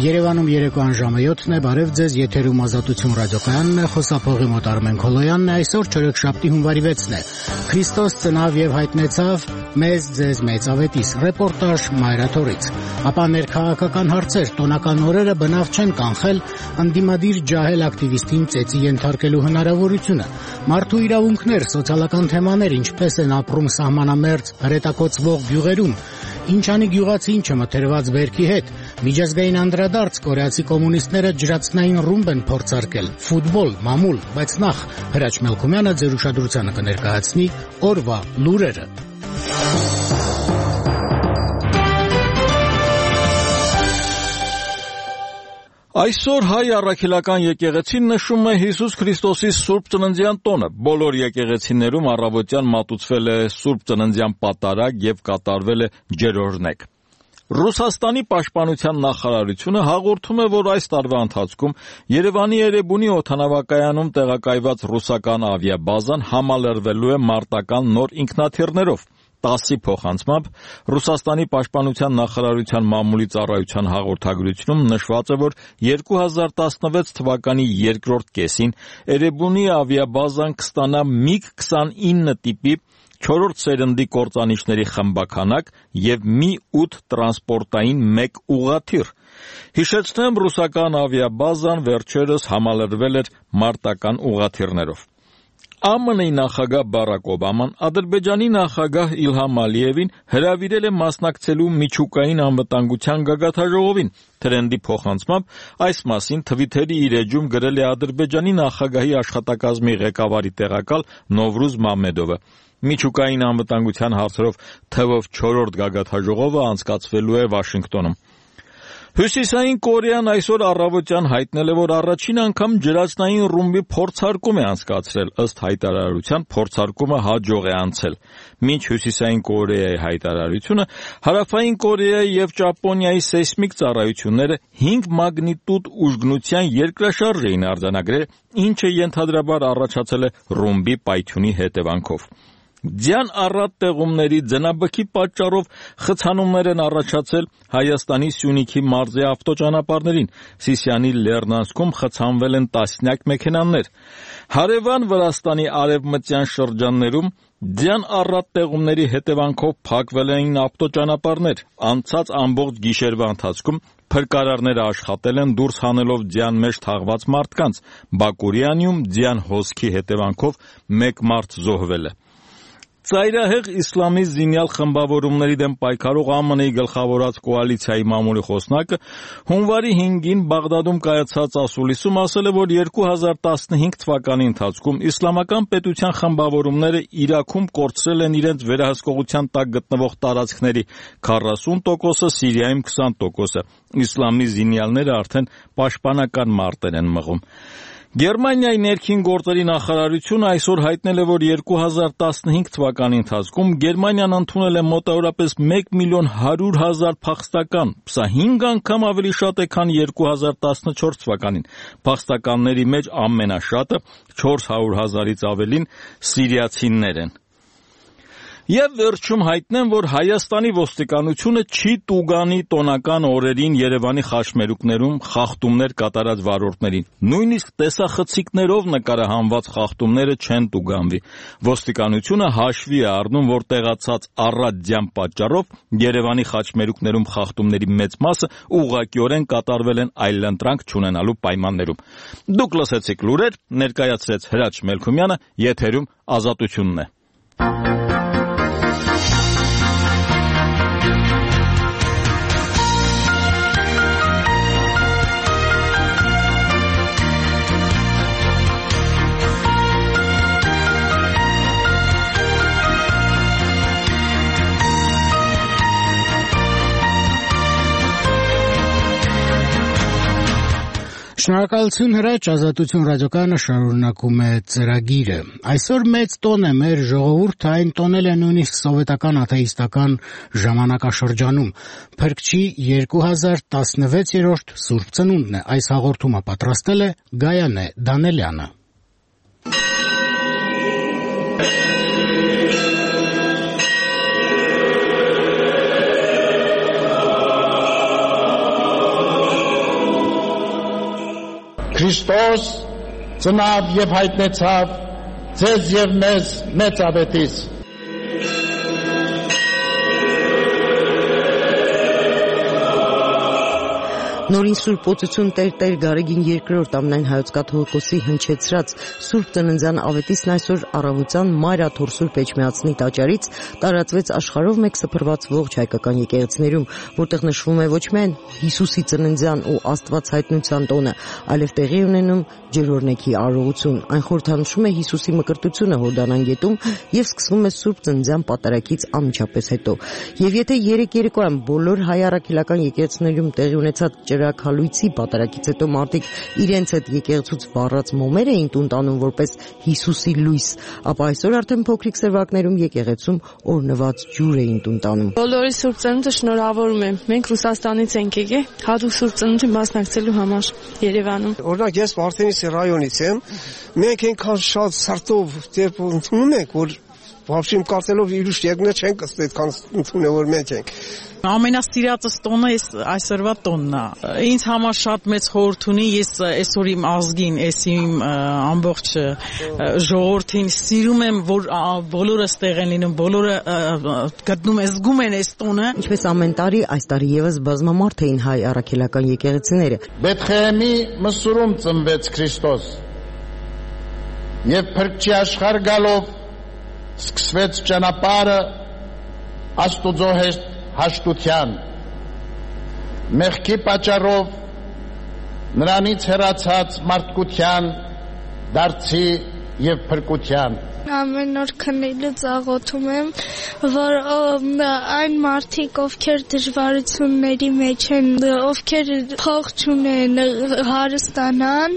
Երևանում երեկոյան ժամը 7-ն է, բարև ձեզ, եթերում Ազատություն ռադիոկայանն է, խոսափողի մոտ Արմեն Քոլոյանն է, այսօր չորեքշաբթի հունվարի 6-ն է։ Քրիստոս ծնավ եւ հայտնեցավ մեզ ձեզ մեծավետիս, ռեպորտաժ Մայրաթորից։ Ապա ներքաղաքական հարցեր, տոնական օրերը բնավ չեն կանխել ընդդիմադիր ջահել ակտիվիստին ծեծի ենթարկելու հնարավորությունը։ Մարդու իրավունքներ, սոցիալական թեմաներ, ինչպես են ապրում սահմանամերձ հրետակոծվող գյուղերում, ինչ անի գյուղացի, ինչը մթերված բերքի հետ, միջազգային անդրադարձ կորեացի կոմունիստները ջրածնային ռումբ են փորձարկել, ֆուտբոլ, մամուլ, բայց նախ Հրաչ Մելքումյանը ձեր ուշադրությանը կներկայացնի օրվա լուրերը։ Այսօր հայ առաքելական եկեղեցին նշում է Հիսուս Քրիստոսի Սուրբ Ծննդյան տոնը։ Բոլոր եկեղեցիներում առավոտյան մատուցվել է Սուրբ Ծննդյան պատարագ եւ կատարվել է ջերօրհնեք։ Ռուսաստանի պաշտպանության նախարարությունը հաղորդում է, որ այս տարվա ընթացքում Երևանի Էրեբունի օդանավակայանում տեղակայված ռուսական ավիաբազան համալրվելու է մարտական նոր ինքնաթիռներով։ ՏԱՍՍ-ի փոխանցմամբ Ռուսաստանի պաշտպանության նախարարության մամուլի ծառայության հաղորդագրությունում նշված է, որ 2016 թվականի երկրորդ կեսին Էրեբունի ավիաբազան կստանա MiG-29 տիպի 4-րդ սերնդի կործանիչների խմբաքանակ եւ Mi-8 տրանսպորտային 1 ուղղաթիռ։ Հիշեցնեմ, ռուսական ավիաբազան վերջերս համալրվել էր մարտական ուղղաթիռներով։ ԱՄՆ-ի նախագահ Բարակ Օբաման Ադրբեջանի նախագահ Իլհամ Ալիևին հրավիրել է մասնակցելու միջուկային անվտանգության գագաթաժողովին։ Թրենդի փոխանցմամբ այս մասին Թվիթերի իր էջում գրել է Ադրբեջանի նախագահի աշխատակազմի ղեկավարի տեղակալ Նովրուզ Մամեդովը։ Միջուկային անվտանգության հարցերով թվով 4-րդ գագաթաժողովը անցկացվելու է Վաշինգտոնում։ Հյուսիսային Կորեան այսօր առավոտյան հայտնել է, որ առաջին անգամ ջրածնային ռումբի փորձարկում է անցկացրել, ըստ հայտարարության փորձարկումը հաջող է անցել։ Մինչ Հյուսիսային Կորեայի հայտարարությունը, Հարավային Կորեայի եւ Ճապոնիայի սեյսմիկ ծառայությունները 5 մագնիտուդ ուժգնության երկրաշարժ էին արձանագրել, ինչը ենթադրաբար առաջացել է ռումբի պայթյունի հետևանքով։ Ձյան առատ տեղումների ձնաբքի պատճառով խցանումներ են առաջացել Հայաստանի Սյունիքի մարզի ավտոճանապարհներին։ Սիսիանի Լեռնանցքում խցանվել են տասնյակ մեքենաներ։ Հարևան Վրաստանի արևմտյան շրջաններում ձյան առատ տեղումների հետևանքով փակվել էին ավտոճանապարհներ։ Անցած ամբողջ գիշերվա ընթացքում փրկարարները աշխատել են դուրս հանելով ձյան մեջ թաղված մարդկանց։ Բակուրյանիում ձյան հոսքի հետևանքով 1 մարդ զոհվել է։ Ծայրահեղ իսլամի զինյալ խմբավորումների դեմ պայքարող ԱՄՆ-ի գլխավորած կոալիցիայի մամուլի խոսնակը հունվարի 5-ին Բաղդադում կայացած ասուլիսում ասել է, որ 2015 թվականի ընթացքում իսլամական պետության խմբավորումները Իրաքում կորցրել են իրենց վերահսկողության տակ գտնվող տարածքների 40%-ը, Սիրիայում 20%-ը։ Իսլամի զինյալները արդեն պաշտպանական մարտեր են մղում։ Գերմանիայի ներքին գործերի նախարարությունը այսօր հայտնել է, որ 2015 թվականի ընթացքում Գերմանիան ընդունել է մոտավորապես 1.100.000 փախստական, սա 5 անգամ ավելի շատ է, քան 2014 թվականին։ Փախստականների մեջ ամենաշատը 400.000-ից ավելին սիրիացիներ են։ Եվ վերջում հայտնեմ, որ Հայաստանի ոստիկանությունը չի տուգանի տոնական օրերին Երևանի խաչմերուկներում խախտումներ կատարած վարորդներին։ Նույնիսկ տեսախցիկներով նկարահանված խախտումները չեն տուգանվի։ Ոստիկանությունը հաշվի է առնում, որ տեղացած առատ ձյան պատճառով Երևանի խաչմերուկներում խախտումների մեծ մասը ուղղակիորեն կատարվել են այլընտրանք չունենալու պայմաններում։ Դուք լսեցիք լուրեր, ներկայացրեց Հրաչ Մելքումյանը, եթերում Ազատությունն է։ Շնորհակալություն Հրաչ, Ազատություն ռադիոկայանը շարունակում է ծրագիրը։ Այսօր մեծ տոն է մեր ժողովուրդը, այն տոնել է նույնիսկ սովետական աթեիստական ժամանակաշրջանում։ Փրկչի 2016-րդ Սուրբ Ծնունդն է։ Այս հաղորդումը պատրաստել է Գայանե Դանելյանը։ Քրիստոս ծնավ եւ հայտնեցավ ձեզ եւ մեզ մեծ ավետիս։ Նորին Սուրբ Օծություն Տեր Գարեգին II ամենայն հայոց կաթողիկոսի հնչեցրած Սուրբ Ծննդյան ավետիսն այսօր առավոտյան Մայրաթոր Սուրբ Էջմիածնի տաճարից տարածվեց աշխարհով մեկ սփռված ողջ հայկական եկեղեցիներում, որտեղ նշվում է ոչ միայն Հիսուսի ծննդյան ու Աստված հայտնության տոնը, այլև տեղի ունենում ջերօրնեքի արարողություն։ Այն խորհրդանշում է Հիսուսի մկրտությունը Հորդանան գետում եւ սկսվում է Սուրբ Ծննդյան պատարագից անմիջապես հետո։ Եվ եթե երեք երեկոյան բոլոր հայ առաքելական եկեղեցիներում տեղի ունեցած ջրաքալույցի պատարագից հետո մարդիկ իրենց հետ եկեղեցուց վառած մոմեր էին տուն տանում որպես Հիսուսի լույս, ապա այսօր արդեն փոքրիկ սերվակներում եկեղեցում օրնված ջուր էին տուն տանում։ Բոլորի Սուրբ Ծնունդը շնորհավորում եմ։ Մենք Ռուսաստանից ենք եկել հատուկ Սուրբ Ծնունդին մասնակցելու համար Երևանում։ Օրինակ ես Վարդենիսի ռայոնից եմ։ Մենք այնքան շատ սրտով դեպ ընդունում ենք, որ Բավշիմ կարծելով իրուշ եկնել չենք ըստ այդքան ընդունել որ մենք ենք։ Ամենասիրածս տոնը այսօրվա տոնն է։ Ինձ համար շատ մեծ խորհուրդ ունի, ես այսօր իմ ազգին, այս իմ ամբողջ ժողովրդին սիրում եմ, որ բոլորը ստեղ են լինում, բոլորը գտնում են, զգում են այս տոնը։ Ինչպես ամեն տարի, այս տարի եւս բազմամարդ էին հայ առաքելական եկեղեցիները։ Բեթխեհեմի մսուրում ծնվեց Քրիստոս։ Եվ փրկչի աշխարհ գալով սկսվեց ճանապարհը Աստուծո հաշտության։ Մեղքի պատճառով նրանից հեռացած մարդկության դարձի եւ փրկության։ Ամեն օր քննելուց աղոթում եմ, որ այն մարդիկ, ովքեր դժվարությունների մեջ են, ովքեր փող չունեն, հարստանան։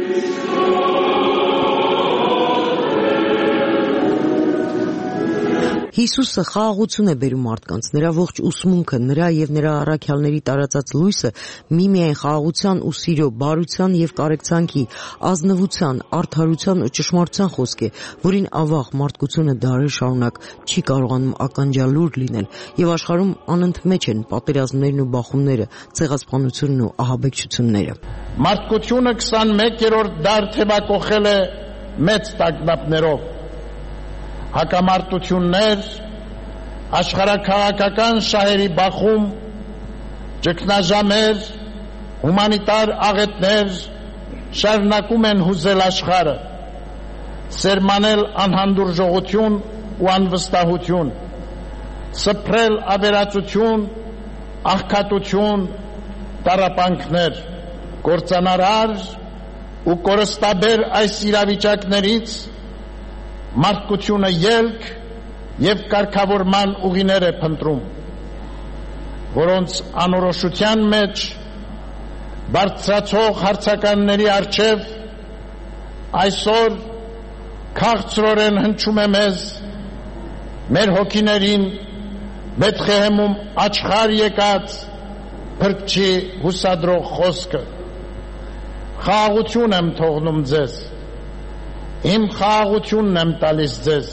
Հիսուսը խաղաղություն է բերում մարդկանց, նրա ողջ ուսմունքը, նրա եւ նրա առաքյալների տարածած լույսը միմիայն խաղաղության ու սիրո, բարության եւ կարեկցանքի, ազնվության, արդարության ու ճշմարտության խոսք է, որին ավաղ մարդկությունը դարեր շարունակ չի կարողանում ականջալուր լինել եւ աշխարհում անընդմեջ են պատերազմներն ու բախումները, ցեղասպանությունն ու ահաբեկչությունները։ Մարդկությունը 21-րդ դար թևակողել է մեծ տագնապներով։ Հակամարտություններ, աշխարհաքաղաքական շահերի բախում, ճգնաժամեր, հումանիտար աղետներ շարունակում են հուզել աշխարհը, սերմանել անհանդուրժողություն ու անվստահություն, սփռել ավերածություն, աղքատություն, տառապանքներ, կործանարար ու կորստաբեր այս իրավիճակներից մարդկությունը ելք եւ կարգավորման ուղիներ է փնտրում, որոնց անորոշության մեջ բարձրացող հարցականների առջև այսօր քաղցրորեն հնչում է մեզ մեր հոգիներին Բեթխեհեմում աչխար եկած փրկչի հուսադրող խոսքը։ Խաղաղություն եմ թողնում ձեզ, իմ խաղաղությունն եմ տալիս ձեզ։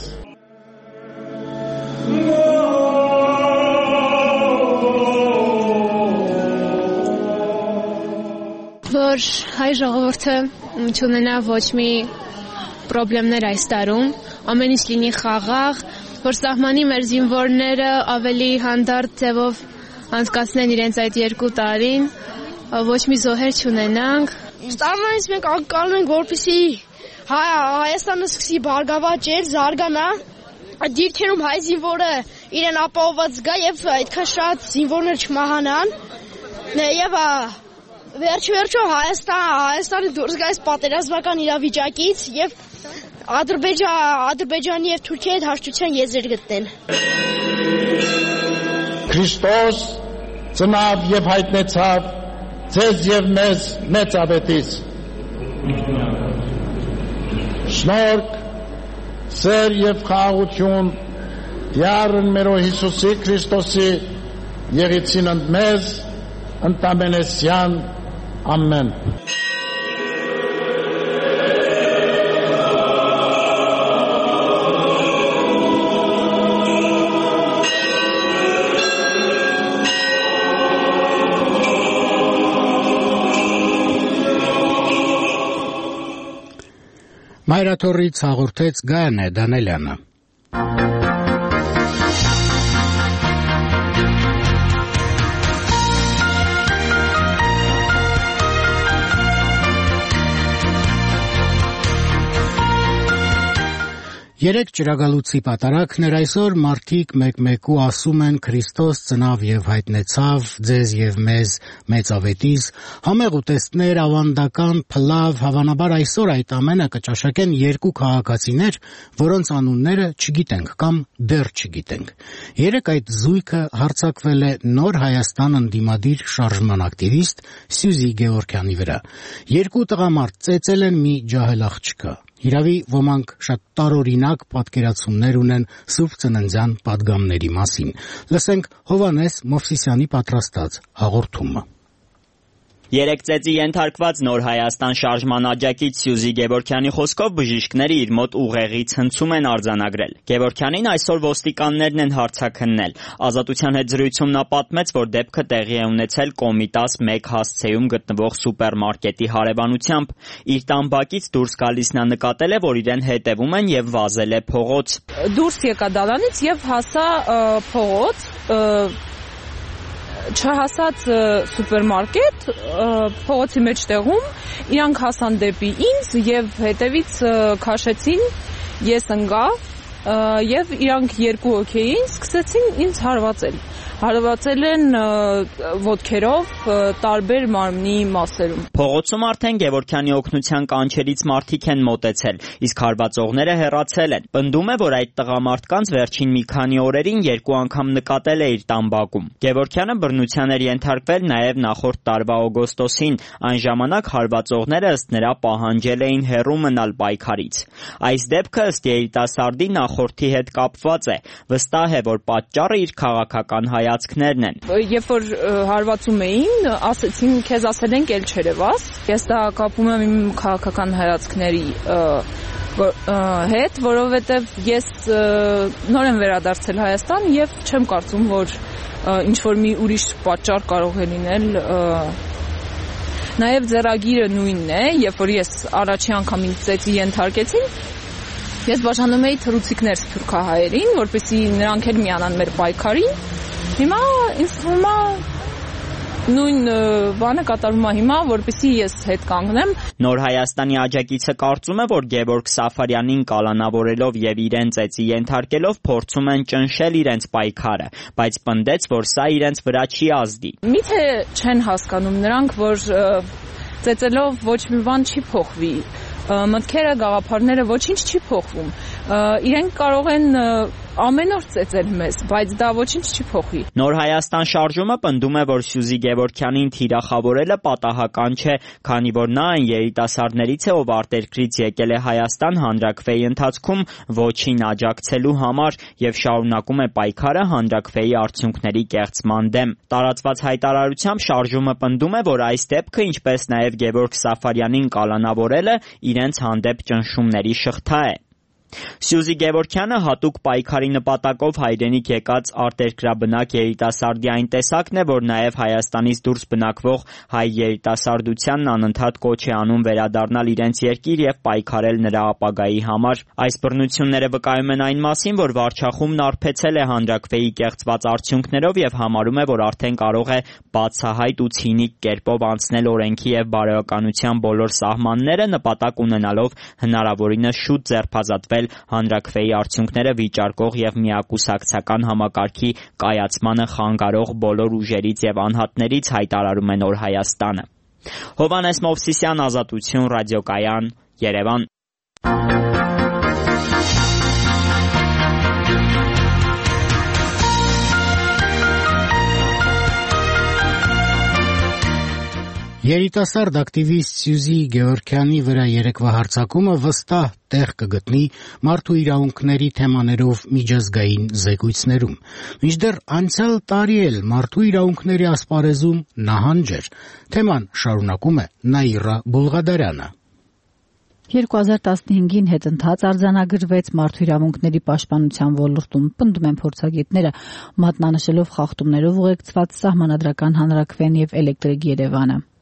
Որ հայ ժողովուրդը չունենա ոչ մի պրոբլեմներ այս տարում, ամեն ինչ լինի խաղաղ, որ սահմանի մեր զինվորները ավելի հանդարտ ձևով անցկացնեն իրենց այդ 2 տարին, ոչ մի զոհեր չունենանք։ Ստարմանից մենք ակալում ենք, որպեսզի Հայաստանը սկսի բարգավաճել, զարգանա, այդ դիրքերում հայ զինվորը իրեն ապահովված զգա եւ այդքան շատ զինվորներ չմահանան եւ վերջո Հայաստանը դուրս գա այս պատերազմական իրավիճակից եւ Ադրբեջանի եւ Թուրքիայի հետ հաշտության եզր գտնեն։ Քրիստոս ծնավ եւ հայտնեցավ ձեզ եւ մեզ մեծ ավետիս։ Շնորհք, սեր եւ խաղաղություն Տյառն մերո Հիսուսի Քրիստոսի եղեցին ընդ մեզ ընտամենեսյան ամեն։ Մայրաթորից հաղորդեց Գայանե Դանելյանը։ Երեք ճրագալուցի պատարագն էր այսօր մարդիկ մեկ-մեկու ասում են Քրիստոս ծնավ եւ հայտնեցավ ձեզ եւ մեզ մեծավետիս, համեղ ուտեստներ, ավանդական, փլավ, հավանաբար այսօր այդ ամենը կճաշակեն երկու քաղաքացիներ, որոնց անունները չգիտենք կամ դեռ չգիտենք։ Երեք այդ զույգը հարձակվել է Նոր Հայաստան ընդդիմադիր շարժման ակտիվիստ Սյուզի Գևորգյանի վրա։ Երկու տղամարդ ծեծել են մի ջահել աղջկա։ Իրավի ոմանք շատ տարօրինակ պատկերացումներ ունեն Սուրբ Ծննդյան պատգամների մասին։ Լսենք Հովհաննես Մովսիսյանի պատրաստած հաղորդումը։ Երեք ծեծի ենթարկված Նոր Հայաստան շարժման աջակից Սյուզի Գևորգյանի խոսքով բժիշկները իր մոտ ուղեղի ցնցում են արձանագրել։ Գևորգյանին այսօր ոստիկաններն են հարցաքննել։ Ազատության հետ զրույցում նա պատմեց, որ դեպքը տեղի է ունեցել Կոմիտաս 1 հասցեում գտնվող սուպերմարկետի հարևանությամբ։ Իր տան բակից դուրս գալիս նա նկատել է, որ իրեն հետևում են եւ վազել է փողոց։ Դուրս եկա դալանից եւ հասա փողոց, չհասած սուպերմարկետ, փողոցի մեջտեղում իրանք հասան դեպի ինձ եւ հետևից քաշեցին, ես ընկա եւ իրանք երկու հոգեին սկսեցին ինձ հարվածել են ոտքերով տարբեր մարմնի մասերում։ Փողոցում արդեն Գևորգյանի օգնության կանչերից մարդիկ են մոտեցել, իսկ հարվածողները հեռացել են։ Պնդում է, որ այդ տղամարդկանց վերջին մի քանի օրերին երկու անգամ նկատել է իր տան բակում։ Գևորգյանը բռնության էր ենթարկվել նաև նախորդ տարվա օգոստոսին, այն ժամանակ հարվածողները ըստ նրա պահանջել էին հեռու մնալ պայքարից։ Այս դեպքը ըստ երիտասարդի նախորդի հետ կապված է, վստահ է, որ պատճառը իր քաղաքական հայացքներն են։ Երբ որ հարվածում էին, ասեցին, քեզ ասել են կել չերևաս։ Ես դա կապում եմ իմ քաղաքական հայացքների հետ, որովհետև ես նոր եմ վերադարձել Հայաստան եւ չեմ կարծում, որ ինչ որ մի ուրիշ պատճառ կարող է լինել։ Նաեւ ձեռագիրը նույնն է, երբ որ ես առաջի անգամ ինձ ծեծի ենթարկեցին, ես բաժանում էի թռուցիկներ սփյուռքահայերին, որպեսզի նրանք էլ միանան մեր պայքարին։ Հիմա ինձ թվում է նույն բանը կատարվում է հիմա, որպեսզի ես հետ կանգնեմ։ Նոր Հայաստանի աջակիցը կարծում է, որ Գևորգ Սաֆարյանին կալանավորելով եւ իրեն ծեծի ենթարկելով փորձում են ճնշել իրենց պայքարը, բայց պնդեց, որ սա իրենց վրա չի ազդի։ Միթե չեն հասկանում նրանք, որ ծեծելով ոչ մի բան չի փոխվի։ Մտքերը, գաղափարները ոչինչ չի փոխվում։ Իրենք կարող են ամեն օր ծեծել մեզ, բայց դա ոչինչ չի փոխի։ Նոր Հայաստան շարժումը պնդում է, որ Սյուզի Գևորգյանին թիրախավորելը պատահական չէ, քանի որ նա այն երիտասարդներից է, ով արտերկրից եկել է Հայաստան հանրաքվեի ընթացքում ոչին աջակցելու համար եւ շարունակում է պայքարը հանրաքվեի արդյունքների կեղծման դեմ։ Տարածված հայտարարությամբ շարժումը պնդում է, որ այս դեպքը, ինչպես նաեւ Գևորգ Սաֆարյանին կալանավորելը, իրենց հանդեպ ճնշումների շղթա է։ Սյուզի Գևորգյանը հատուկ պայքարի նպատակով հայրենիք եկած արտերկրաբնակ երիտասարդի այն տեսակն է, որ նաև Հայաստանից դուրս բնակվող հայ երիտասարդությանն անընդհատ կոչ է անում վերադառնալ իրենց երկիր եւ պայքարել նրա ապագայի համար։ Այս բռնությունները վկայում են այն մասին, որ վարչախումբն արբեցել է հանրաքվեի կեղծված արդյունքներով եւ համարում է, որ արդեն կարող է բացահայտ ու ցինիկ կերպով անցնել օրենքի եւ բարոյականության բոլոր սահմանները, նպատակ ունենալով հնարավորինս շուտ ձերբազատվել հանրաքվեի արդյունքները վիճարկող եւ միակուսակցական համակարգի կայացմանը խանգարող բոլոր ուժերից եւ անհատներից, հայտարարում է Նոր Հայաստանը։ Հովհաննես Մովսիսյան, Ազատություն, ռադիոկայան, Երևան։ Երիտասարդ ակտիվիստ Սյուզի Գևորգյանի վրա երեկվա հարձակումը վստահ տեղ կգտնի մարդու իրավունքների թեմաներով միջազգային զեկույցներում։ Մինչդեռ անցյալ տարի էլ մարդու իրավունքների ասպարեզում նահանջ էր։ Թեման շարունակում է Նաիրա Բուլղադարյանը։ 2015-ին հետընթաց արձանագրվեց մարդու իրավունքների պաշտպանության ոլորտում, պնդում են փորձագետները, մատնանշելով խախտումներով ուղեկցված սահմանադրական հանրաքվեն եւ էլեկտրիկ Երևանը։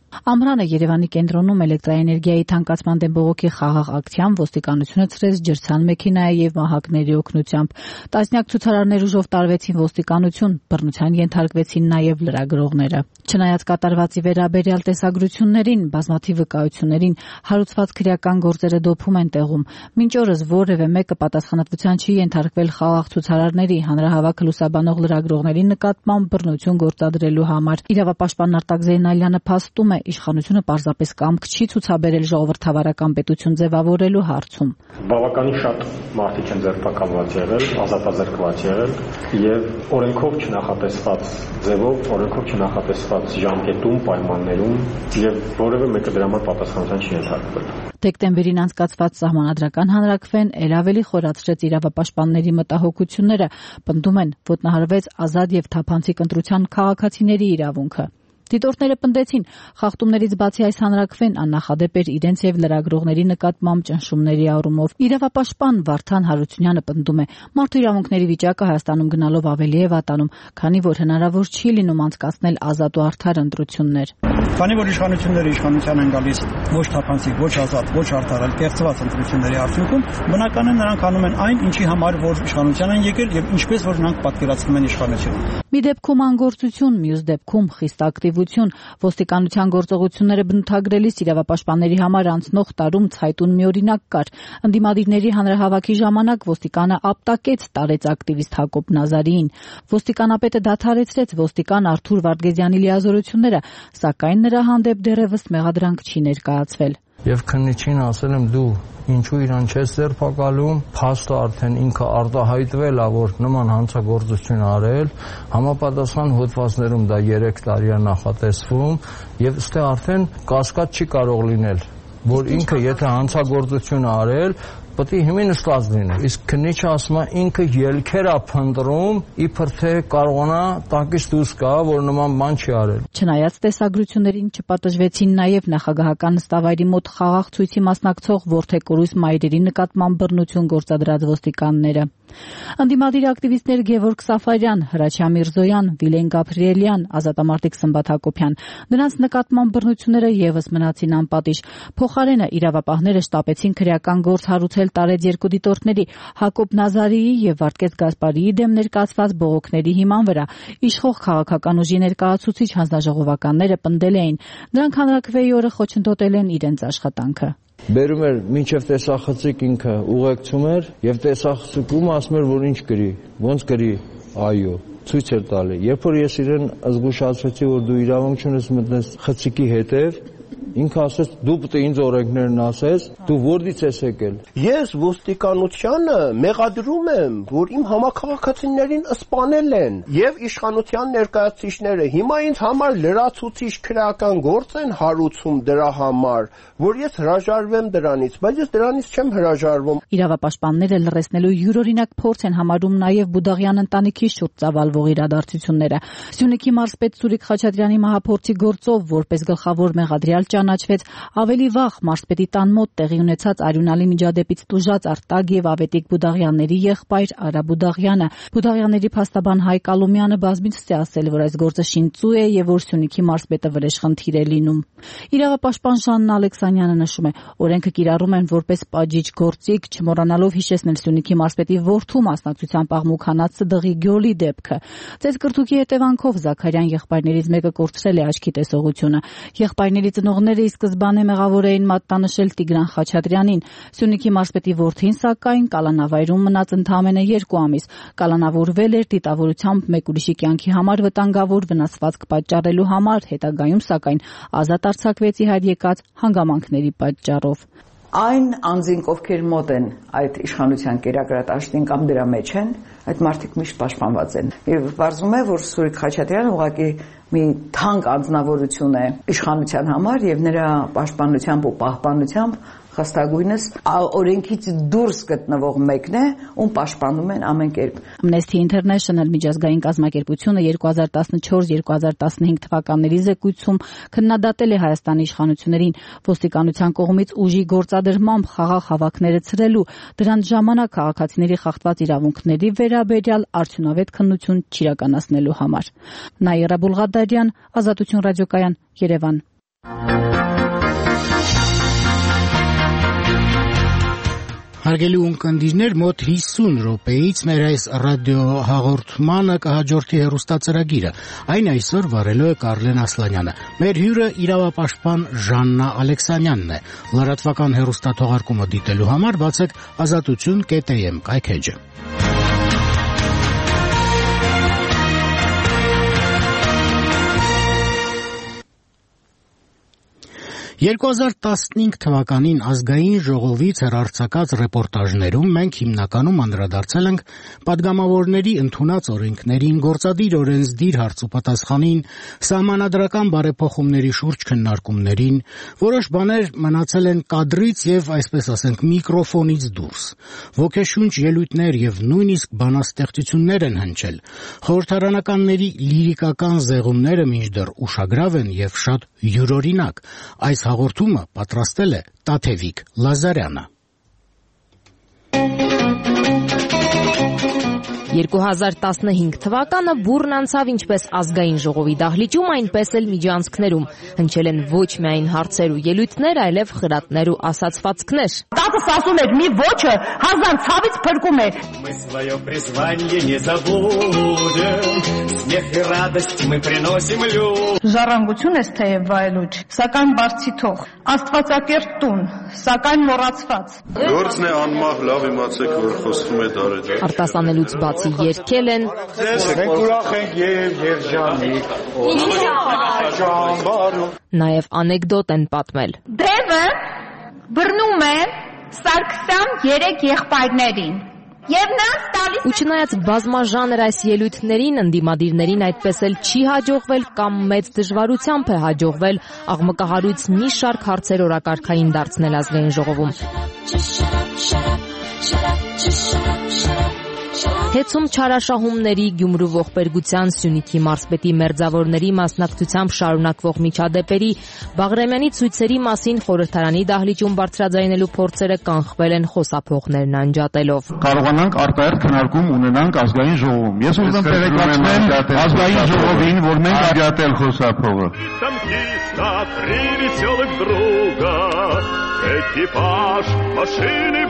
Ամռանը Երևանի կենտրոնում էլեկտրաէներգիայի թանկացման դեմ բողոքի խաղաղ ակցիան ոստիկանությունը ցրեց ջրցան մեքենայի եւ մահակների օգնությամբ։ Տասնյակ ցուցարարներ ուժով տարվեցին ոստիկանություն, բռնության ենթարկվեցին նաեւ լրագրողները։ Չնայած կատարվածի վերաբերյալ տեսագրություններին, բազմաթիվ վկայություններին, հարուցված քրեական գործերը դոփում են տեղում։ Մինչ օրս որևէ մեկը պատասխանատվության չի ենթարկվել խաղաղ ցուցարարների, հանրահավաքը լուսաբանող լրագրողների նկատմամբ բռնություն գործադրելու համար։ Իրավապաշտպան Արտակ Զեյնալյանը փաստում է, իշխանությունը պարզապես կամք չի ցուցաբերել ժողովրդավարական պետություն ձևավորելու հարցում։ Բավականին շատ մարդիկ են ձերբակալված եղել, ազատազրկված եղել եւ օրենքով չնախատեսված ձևով, օրենքով չնախատեսված ժամկետում, պայմաններում եւ որևէ մեկը դրա համար պատասխանատվության չի ենթարկվել։ Դեկտեմբերին անցկացված սահմանադրական հանրաքվեն էլ ավելի խորացրեց իրավապաշտպանների մտահոգությունները, պնդում են, ոտնահարվեց ազատ եւ թափանցիկ ընտրության քաղաքացիների իրավունքը։ Դիտորդները պնդեցին, խախտումներից բացի այս հանրաքվեն աննախադեպ էր իրենց եւ լրագրողների նկատմամբ ճնշումների առումով։ Իրավապաշտպան Վարդան Հարությունյանը պնդում է, մարդու իրավունքների վիճակը Հայաստանում գնալով ավելի է վատանում, քանի որ հնարավոր չի լինում անցկացնել ազատ ու արդար ընտրություններ։ Քանի որ իշխանությունները իշխանության են գալիս ոչ թափանցիկ, ոչ ազատ, ոչ արդար, այլ կեղծված ընտրությունների արդյունքում, բնական է նրանք անում են այն, ինչի համար որ իշխանության են եկել եւ ինչպես որ նրանք պատկերացնում են իշխանությունը։ Մի դեպքում անգործություն, մյուս դեպքում խիստ ակտիվություն։ Ոստիկանության գործողությունները բնութագրելիս իրավապաշտպանների համար անցնող տարում ցայտուն մի օրինակ կար։ Ընդդիմադիրների հանրահավաքի ժամանակ ոստիկանը ապտակեց տարեց ակտիվիստ Հակոբ Նազարիին։ Ոստիկանապետը դադարեցրեց ոստիկան Արթուր Վարդգեզյանի լիազորությունները, սակայն նրա հանդեպ դեռևս մեղադրանք չի ներկայացվել։ Եվ քննիչին ասել եմ դու ինչու իրան չես ձերբակալում, փաստը արդեն ինքը արտահայտվել է, որ նման հանցագործություն արել, համապատասխան հոդվածներում դա 3 տարի է նախատեսվում եւ ըստ արդեն կասկած չի կարող լինել, որ ինքը եթե հանցագործություն արել, պետք է հիմա նստած լինի։ Իսկ քննիչը ասում է ինքը ելքեր է փնտրում, իբր թե կարողանա տակից դուրս գա, որ նման բան չի արել։ Չնայած տեսագրություններին չպատժվեցին նաև նախագահական նստավայրի մոտ խաղաղ ցույցի մասնակցող ворթեկորույս մայրերի նկատմամբ բռնություն գործադրած ոստիկանները։ Ընդդիմադիր ակտիվիստներ Գևորգ Սաֆարյան, Հրաչյա Միրզոյան, Վիլեն Գաբրիելյան, ազատամարտիկ Սմբատ Հակոբյան։ Նրանց նկատմամբ բռնությունները եւս մնացին անպատիժ։ Փոխարենը իրավապահները շտապեցին քրեական գործ հարուցել տարեց երկու դիտորդների՝ Հակոբ Նազարիի եւ Վարդգես Գասպարիի դեմ ներկայացված բողոքների հիման վրա։ Իշխող քաղաքական ուժի ներկայացուցիչ հանձնաժողովականները պնդել էին, նրանք հանրաքվեի օրը խոչընդոտել են իրենց աշխատանքը։ Բերում էր մինչև տեսախցիկ ինքը ուղեկցում էր եւ տեսախցիկում ասում էր որ ինչ գրի, ոնց գրի, այո, ցույց էր տալի։ Երբ որ ես իրեն զգուշացրեցի որ դու իրավունք չունես մտնես խցիկի հետև, ինքը ասեց դու պետք է ինձ օրենքներն ասես, դու որտից ես եկել։ Ես ոստիկանությանը մեղադրում եմ, որ իմ համակարգացիներին սպանել են եւ իշխանության ներկայացուցիչները հիմա ինձ համար լրացուցիչ քրեական գործ են հարուցում դրա համար, որ ես հրաժարվեմ դրանից, բայց ես դրանից չեմ հրաժարվում։ Իրավապաշտպանները լրացնելու յուրօրինակ փորձ են համարում նաեւ Բուդաղյան ընտանիքի շուրջ ծավալվող իրադարձությունները։ Սյունիքի մարզպետ Սուրիկ Խաչատրյանի մահափորձի գործով որպես գլխավոր մեղադրյալ ճանաչվեց ավելի վաղ մարզպետի տան մոտ տեղի ունեցած արյունալի միջադեպից տուժած Արտակ եւ Ավետիք Բուդաղյանների եղբայր Արա Բուդաղյանը։ Բուդաղյանների փաստաբան Հայկ Ալոմյանը բազմիցս է ասել, որ այս գործը շինծու է եւ որ Սյունիքի մարզպետը վրեժխնդիր է լինում։ Իրավապաշտպան Ժաննա Ալեքսանյանը նշում է, օրենքը կիրառում են որպես պատժիչ գործիք, չմոռանալով հիշեցնել Սյունիքի մարզպետի որդու մասնակցությամբ աղմուկանած Սդղի Գյոլի դեպքը։ Ծեծկրտուկի հետևանքով Զաքարյան եղբայրներից մեկը կորցրել է աչքի տեսողությունը։ Եղբայրների ծնողները ի սկզբանե մեղավոր էին մատնանշել Տիգրան Խաչատրյանին։ Սյունիքի մարզպետի որդին սակայն կալանավայրում մնաց ընդամենը 2 ամիս։ Կալանավորվել էր դիտավորությամբ մեկ ուրիշի կյանքի համար վտանգավոր վնասվածք պատճառելու համար, հետագայում սակայն ազատ արձակվեց ի հայտ եկած հանգամանքների պատճառով։ Այն անձինք, ովքեր մոտ են այդ իշխանության կերակրատաշտին կամ դրա մեջ են, այդ մարդիկ միշտ պաշտպանված են։ Եվ պարզվում է, որ Սուրիկ Խաչատրյանը ուղղակի մի թանկ անձնավորություն է իշխանության համար եւ նրա պաշտպանությամբ ու պահպանությամբ խստագույնս օրենքից դուրս գտնվող մեկն է, ում պաշտպանում են ամեն կերպ։ Amnesty International միջազգային կազմակերպությունը 2014-2015 թվականների զեկույցում քննադատել է Հայաստանի իշխանություններին ոստիկանության կողմից ուժի գործադրմամբ խաղաղ հավաքները ցրելու, դրանց ժամանակ քաղաքացիների խախտված իրավունքների վերաբերյալ արդյունավետ քննություն չիրականացնելու համար։ Նաիրա Բուլղադարյան, Ազատություն ռադիոկայան, Երևան։ Հարգելի ունկնդիրներ, մոտ 50 րոպեից մեր այս ռադիո հաղորդմանը կհաջորդի հեռուստացրագիրը։ Այն այսօր վարելու է Կարլեն Ասլանյանը։ Մեր հյուրը իրավապաշտպան Ժաննա Ալեքսանյանն է։ Լրատվական հեռուստաթողարկումը դիտելու համար բացեք azatutun.am կայքէջը։ 2015 թվականին ազգային ժողովից հեռարձակած ռեպորտաժներում մենք հիմնականում անդրադարձել ենք պատգամավորների ընդունած օրենքներին, գործադիր օրենսդիր հարցուպատասխանին, սահմանադրական բարեփոխումների շուրջ քննարկումներին, որոշ բաներ մնացել են կադրից եւ, այսպես ասենք, միկրոֆոնից դուրս։ Ոգեշունչ ելույթներ եւ նույնիսկ բանաստեղծություններ են հնչել։ Խորհրդարանականների լիրիկական զեղումները մինչդեռ ուշագրավ են եւ շատ յուրօրինակ։ Այս հաղորդումը պատրաստել է Տաթևիկ Լազարյանը։ 2015 թվականը բուռն անցավ ինչպես ազգային ժողովի դահլիճում, այնպես էլ միջանցքներում։ Հնչել են ոչ միայն հարցեր ու ելույթներ, այլև խրատներ ու ասացվածքներ։ Տատս ասում էր՝ մի ոչը հազար ցավից փրկում է։ Мы свое призвание не забудем, смех и радость мы приносим людям։ Ժառանգություն ես թեև վայելուչ, սակայն բարձի թող, աստվածակերտ տուն, սակայն մոռացված։ Գործն է անմահ, լավ իմացեք, որ խոսվում է դարեջան։ Արտասանելուց բացի երգել են։ Մենք ուրախ ենք եւ երջանիկ։ Նաև անեկդոտ են պատմել։ Դևը բռնում է Սարգսյան 3 եղբայրներին։ Եվ նրանց տալիս։ Ու չնայած բազմաժանր այս ելույթներին, ընդդիմադիրներին այդպես էլ չի հաջողվել կամ մեծ դժվարությամբ է հաջողվել աղմկահարույց մի շարք հարցեր օրակարգային դարձնել ազգային ժողովում։ Հեցում չարաշահումների, Գյումրու ողբերգության, Սյունիքի մարզպետի մերձավորների մասնակցությամբ շարունակվող միջադեպերի, Բաղրամյանի ցույցերի մասին խորհրդարանի դահլիճում բարձրաձայնելու փորձերը կանխվել են խոսափողներն անջատելով։ Կարողանանք արտահերթ քննարկում ունենանք ազգային ժողովում։ Ես ուզում եմ տեղեկացնել ազգային ժողովին, որ մենք անջատել խոսափողը։ Экипаж машины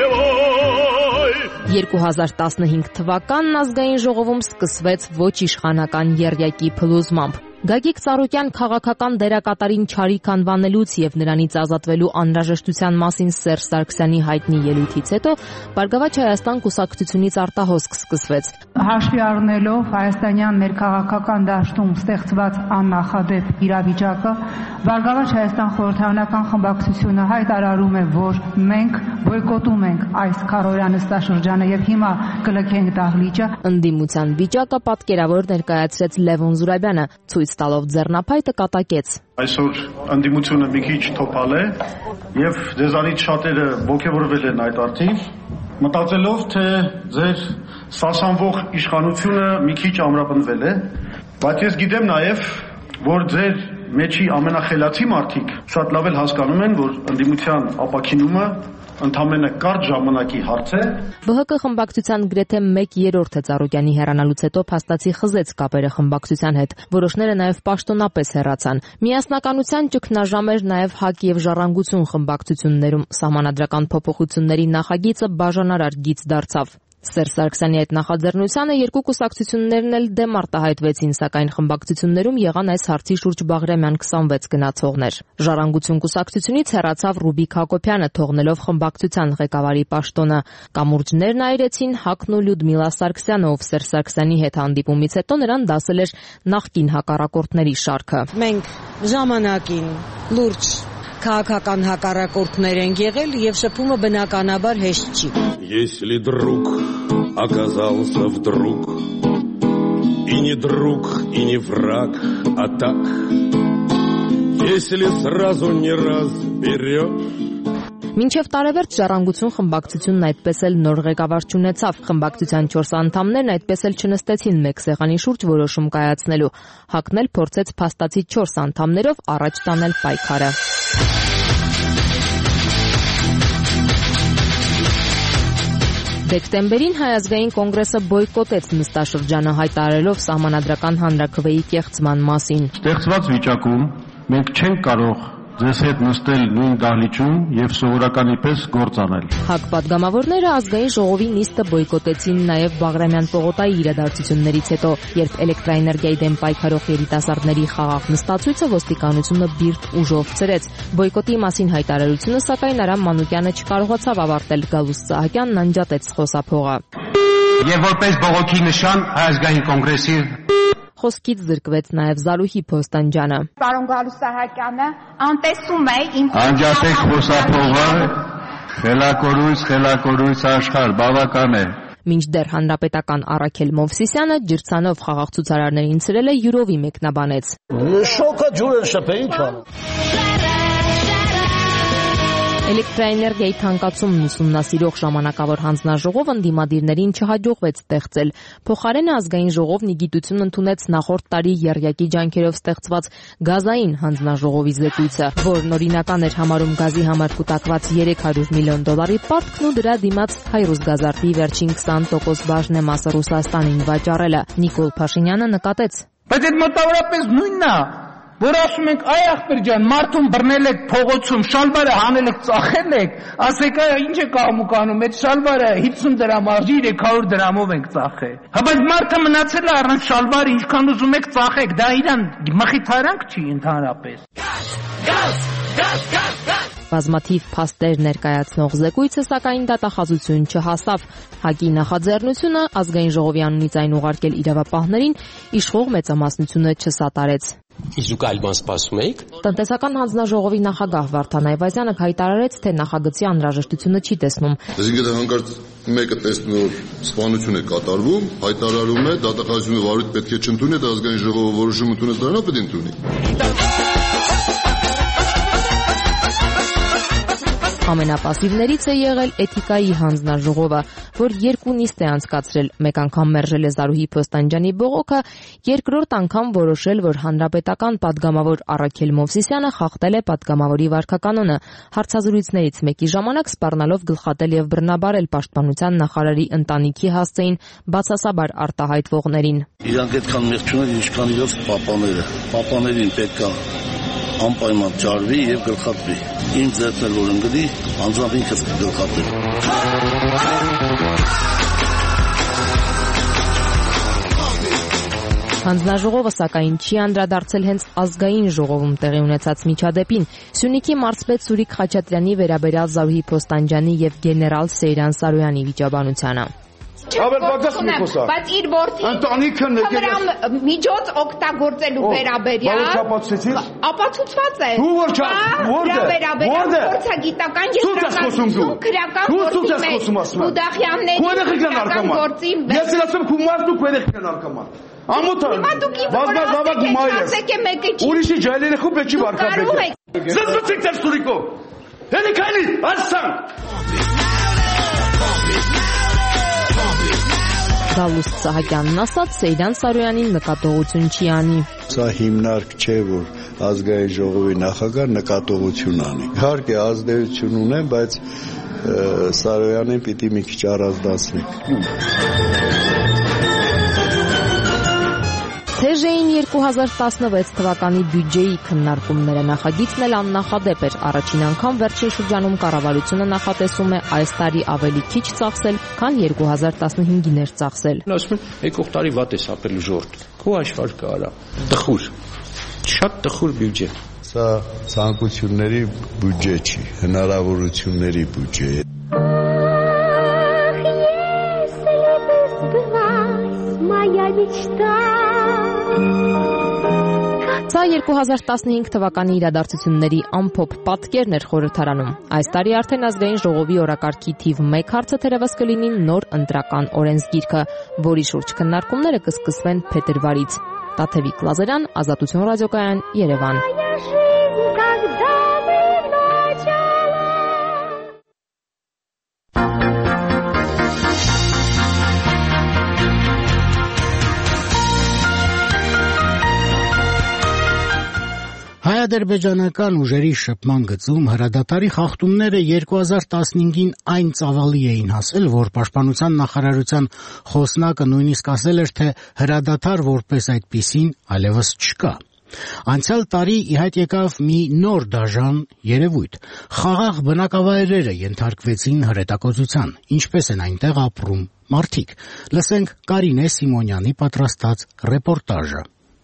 боевой 2015 թվականն ազգային ժողովում սկսվեց ոչ իշխանական եռյակի փլուզմամբ։ Գագիկ Ծառուկյան քաղաքական դերակատարին չարիք անվանելուց եւ նրանից ազատվելու անհրաժեշտության մասին Սերժ Սարգսյանի հայտնի ելույթից հետո Բարգավաճ Հայաստան կուսակցությունից արտահոսք սկսվեց։ Հաշվի առնելով հայաստանյան ներքաղաքական դաշտում ստեղծված աննախադեպ իրավիճակը, Բարգավաճ Հայաստան խորհրդարանական խմբակցությունը հայտարարում է, որ մենք բոյկոտում ենք այս քառօրյա նստաշրջանը եւ հիմա կլքենք դահլիճը։ Ընդդիմության վիճակը պատկերավոր ներկայացրեց Լևոն Զուրաբյանը, ցույց տալով ձեռնափայտը կատակեց։ Այսօր ընդդիմությունը մի քիչ թոփալ է եւ ձեզանից շատերը ողջևորվել են այդ արդիվ, մտածելով թե ձեր սասանվող իշխանությունը մի քիչ ամրապնդվել է, բայց ես գիտեմ նաեւ, որ ձեր մեջի ամենախելացի մարդիկ շատ լավ էլ հասկանում են, որ ընդդիմության ապաքինումը ընդամենը կարճ ժամանակի հարց է։ ԲՀԿ խմբակցության գրեթե 1/3-ը Ծառուկյանի հեռանալուց հետո փաստացի խզեց կապերը խմբակցության հետ։ Որոշները նաև պաշտոնապես հեռացան։ Միասնականության ճգնաժամ էր նաև ՀԱԿ եւ Ժառանգություն խմբակցություններում։ Սահմանադրական փոփոխությունների նախագիծը բաժանարար գիծ դարձավ։ Սերժ Սարգսյանի այդ նախաձեռնությանը երկու կուսակցություններն էլ դեմ արտահայտվեցին, սակայն խմբակցություններում եղան այս հարցի շուրջ Բաղրամյան 26 գնացողներ։ Ժառանգություն կուսակցությունից հեռացավ Ռուբիկ Հակոբյանը, թողնելով խմբակցության ղեկավարի պաշտոնը։ Կամուրջներն այրեցին ՀԱԿ-ն ու Լյուդմիլա Սարգսյանը, ով Սերժ Սարգսյանի հետ հանդիպումից հետո նրան դասել էր նախկին հակառակորդների շարքը։ Մենք ժամանակին լուրջ քաղաքական հակառակորդներ են եղել եւ շփումը բնականաբար հեշտ չի։ Если друг оказался вдруг и не друг, и не враг, а так, если сразу не разберешь. Մինչև տարեվերջ Ժառանգություն խմբակցությունն այդպես էլ նոր ղեկավար չունեցավ։ Խմբակցության 4 անդամներն այդպես էլ չնստեցին մեկ սեղանի շուրջ որոշում կայացնելու։ ՀԱԿ-ն էլ փորձեց փաստացի 4 անդամներով առաջ տանել պայքարը։ Դեկտեմբերին Հայ ազգային կոնգրեսը բոյկոտեց նստաշրջանը, հայտարարելով սահմանադրական հանրաքվեի կեղծման մասին։ Ստեղծված վիճակում մենք չենք կարող ձեզ հետ նստել նույն դահլիճում եւ սովորականի պես գործ անել։ ՀԱԿ պատգամավորները ազգային ժողովի նիստը բոյկոտեցին նաև Բաղրամյան պողոտայի իրադարձություններից հետո, երբ էլեկտրաէներգիայի դեմ պայքարող երիտասարդների խաղաղ նստածույցը ոստիկանությունը բիրտ ուժով ցրեց։ Բոյկոտի մասին հայտարարությունը, սակայն Արամ Մանուկյանը չկարողացավ ավարտել։ Գալուստ Սահակյանն անջատեց խոսափողը։ Եվ որպես բողոքի նշան Հայազգային կոնգրեսի Խոսքից զրկվեց նաև Զարուհի Փոստանջյանը։ Պարոն Գալուստ Սահակյանը անտեսում է իմ Անջատեք խոսափողը, խելակորույս աշխարհ, բավական է։ Մինչդեռ հանրապետական Առաքել Մովսիսյանը ջրցանով խաղաղ ցուցարարներին ցրել է յուրովի մեկնաբանեց։ Շոկը ջուրը շփեի չան։ Էլեկտրաէներգիայի թանկացումն ուսումնասիրող ժամանակավոր հանձնաժողով ընդդիմադիրներին չհաջողվեց ստեղծել։ Փոխարենը ազգային ժողովն ի գիտություն ընդունեց նախորդ տարի եռյակի ջանքերով ստեղծված գազային հանձնաժողովի զեկույցը, որն օրինական էր համարում գազի համար կուտակված $300 միլիոն պարտքն ու դրա դիմաց Հայրուսգազարդի վերջին 20% բաժնեմասը Ռուսաստանին վաճառելը։ Նիկոլ Փաշինյանը նկատեց. Բայց այդ մոտավորապես նույնն է, որ ասում ենք, այ ախպեր ջան, մարդուն բռնել եք փողոցում, շալվարը հանել եք, ծախել եք, ասեք, ինչ եք աղմուկանում, այդ շալվարը 50 դրամ արժի, 300 դրամով ենք ծախել։ Հա բայց մարդը մնացել է առանց շալվարի, ինչքան ուզում եք ծախեք, դա իրան մխիթարանք չի ընդհանրապես։ Բազմաթիվ փաստեր ներկայացնող զեկույցը, սակայն դատախազություն չհասավ։ ՀԱԿ-ի նախաձեռնությունը ազգային ժողովի անունից այն ուղարկել իրավապահներին իշխող մեծամասնությունը չսատարեց։ Իսկ այլ բան սպասում եք։ Տնտեսական հանձնաժողովի նախագահ Վարդան Այվազյանը հայտարարեց, թե նախագծի անհրաժեշտությունը չի տեսնում։ Այսինքն հանկարծ մեկը տեսնում որ սպանություն է կատարվում, հայտարարում է դատախազությունը վարույթ պետք է չընդունի, դա ազգային ժողովը որոշում ընդունեց, դրանով պետք է ընդունի։ Ամենապասիվներից է եղել էթիկայի հանձնաժողովը, որ 2 նիստ է անցկացրել, մեկ անգամ մերժել է Զարուհի Փոստանջյանի բողոքը, երկրորդ անգամ որոշել, որ հանրապետական պատգամավոր Առաքել Մովսիսյանը խախտել է պատգամավորի վարքականոնը, հարցազրույցներից մեկի ժամանակ սպառնալով գլխատել եւ բռնաբարել պաշտպանության նախարարի ընտանիքի հասցեին բացասաբար արտահայտվողներին։ Իրանք այդքան մեղք չունեն, ինչքան իրոց պապաները։ Պապաներին պետք է անպայման ճարվի եւ գլխատվի։ Իմ ձեռքն էլ որ ընկնի, անձամբ ինքս կգլխատվի։ Հանձնաժողովը սակայն չի անդրադարձել հենց ազգային ժողովում տեղի ունեցած միջադեպին։ Սյունիքի մարզպետ Սուրիկ Խաչատրյանի վերաբերյալ Զարուհի Փոստանջյանի եւ գեներալ Սեյրան Սարոյանի վիճաբանությանը։ Բայց իր որդի նրա միջոց օգտագործելու վերաբերյալ ապացուցված է։ Փորձագիտական եզրակացություն քրական գործի մեջ Ուդախյանների քրական գործի մեջ։ Ես ասում քու մարդու քերեքն արկաման։ Ամոթ մայրս։ Ուրիշի ջայլերը խոպ չի վարկաբեկը։ Զսպցիկ դեր Սուրիկով։ Հենի քայլի, ասցան։ Գալուստ Սահակյանն ասաց, Սեյրան Սարոյանին նկատողություն չի անի։ Սա հիմնարկ չէ, որ ազգային ժողովի նախագահ նկատողություն անի։ Իհարկե ազդեցություն ունեն, բայց Սարոյանին պիտի մի քիչ առանձնացնենք։ Թեժ էին 2016 թվականի բյուջեի քննարկումները, նախագիծն էլ աննախադեպ էր։ Առաջին անգամ վերջին շրջանում կառավարությունը նախատեսում է այս տարի ավելի քիչ ծախսել, քան 2015-ին էր ծախսել։ Ասում են, եկող տարի վատ է սապել ժորտ։ Քո աշխարհը արա։ Տխուր։ Շատ տխուր բյուջե։ Սա ցանկությունների բյուջե չի, հնարավորությունների բյուջե է։ Սա 2015 թվականի իրադարձությունների ամփոփ պատկերն էր խորհրդարանում։ Այս տարի արդեն ազգային ժողովի օրակարգի թիվ 1 հարցը թերևս կլինի նոր ընտրական օրենսգիրքը, որի շուրջ քննարկումները կսկսվեն փետրվարից։ Տաթևիկ Լազարյան, Ազատություն ռադիոկայան, Երևան։ Հայ-ադրբեջանական ուժերի շփման գծում հրադադարի խախտումները 2015-ին այն ծավալի էին հասել, որ Պաշտպանության նախարարության խոսնակը նույնիսկ ասել էր, թե հրադադար որպես այդպիսին այլևս չկա։ Անցյալ տարի ի հայտ եկավ մի նոր դաժան երևույթ։ Խաղաղ բնակավայրերը ենթարկվեցին հրետակոծության, ինչպես են այնտեղ ապրում մարդիկ։ Լսենք Կարինե Սիմոնյանի պատրաստած ռեպորտաժը։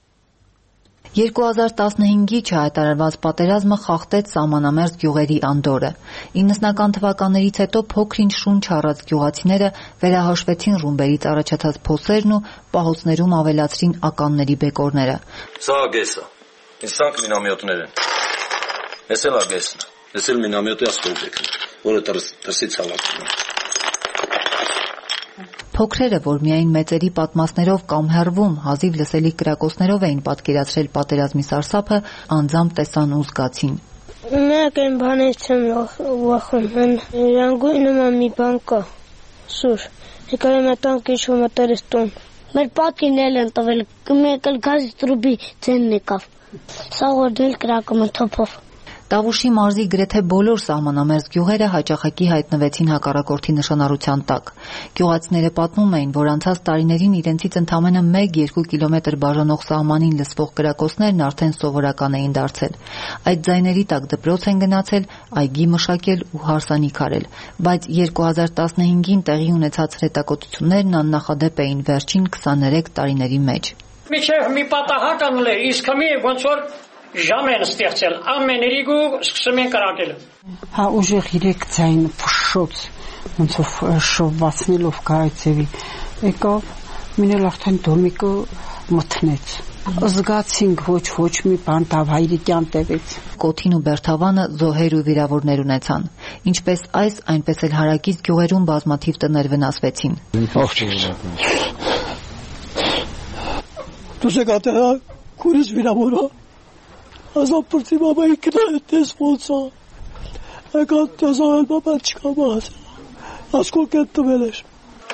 2015-ի չհայտարարված պատերազմը խախտեց սահմանամերձ գյուղերի անդորը։ 90-ական թվականներից հետո փոքր-ինչ շունչ առած գյուղացիները վերահաշվեցին ռումբերից առաջացած փոսերն ու պահոցներում ավելացրին ականների բեկորները։ Սա ագեսը։ Իսկ մինամյոտներ են։ Էս էլ ագեսն է։ Էս էլ մինամյոտի ասկոլտեկն է, որը տրսից հավաքվում է։ Փոքրերը, որ միայն մեծերի պատմասներով կամ հեռվում հազիվ լսելի կրակոցներով էին պատկերացրել պատերազմի սարսափը, անձամբ տեսան ու զգացին։ Մեկ են բաներից եմ վախում, իրանգույնը մի բան կա, սուր, եկա եմ ատանք ինչ-որ մտերս տուն։ Մեր պատին էլ են տվել, մեկ էլ գազի տրուբի ձենն եկավ, սա որդել կրակում են թոփով։ Տավուշի մարզի գրեթե բոլոր սահմանամերձ գյուղերը հաճախակի հայտնվեցին հակառակորդի նշանառության տակ։ Գյուղացիները պատմում էին, որ անցած տարիներին իրենցից ընդամենը 1-2 կիլոմետր բաժանող սահմանին լսվող կրակոցներն արդեն սովորական էին դարձել։ Այդ ձայների տակ դպրոց են գնացել, այգի մշակել ու հարսանիք արել, բայց 2015-ին տեղի ունեցած հրետակոծություններն աննախադեպ էին վերջին 23 տարիների մեջ։ Միջև մի պատահակ անել, իսկ մի ոնց որ ժամ են ստեղծել, ամեներիգ ու սկսում են կրակել։ Հա ուժեղ 3 ձայն ֆշշոց, ոնց որ շովածնելով գայցեվի, եկավ, մինել արդեն դոմիկը մթնեց։ Զգացինք ոչ մի բան տավ հայրիկյան տևեց։ Կոթին ու Բերթավանը զոհեր ու վիրավորներ ունեցան։ Ինչպես այս, այնպես էլ հարակից գյուղերում բազմաթիվ տներ վնասվեցին։ Դուս եկατε հա, քուրս վիրավորա։ Ազապրտի բաբայի կնայետես ոնցա, եկատ տեզարել բաբա չկա բազ, ասկոլ կետ տվել էր։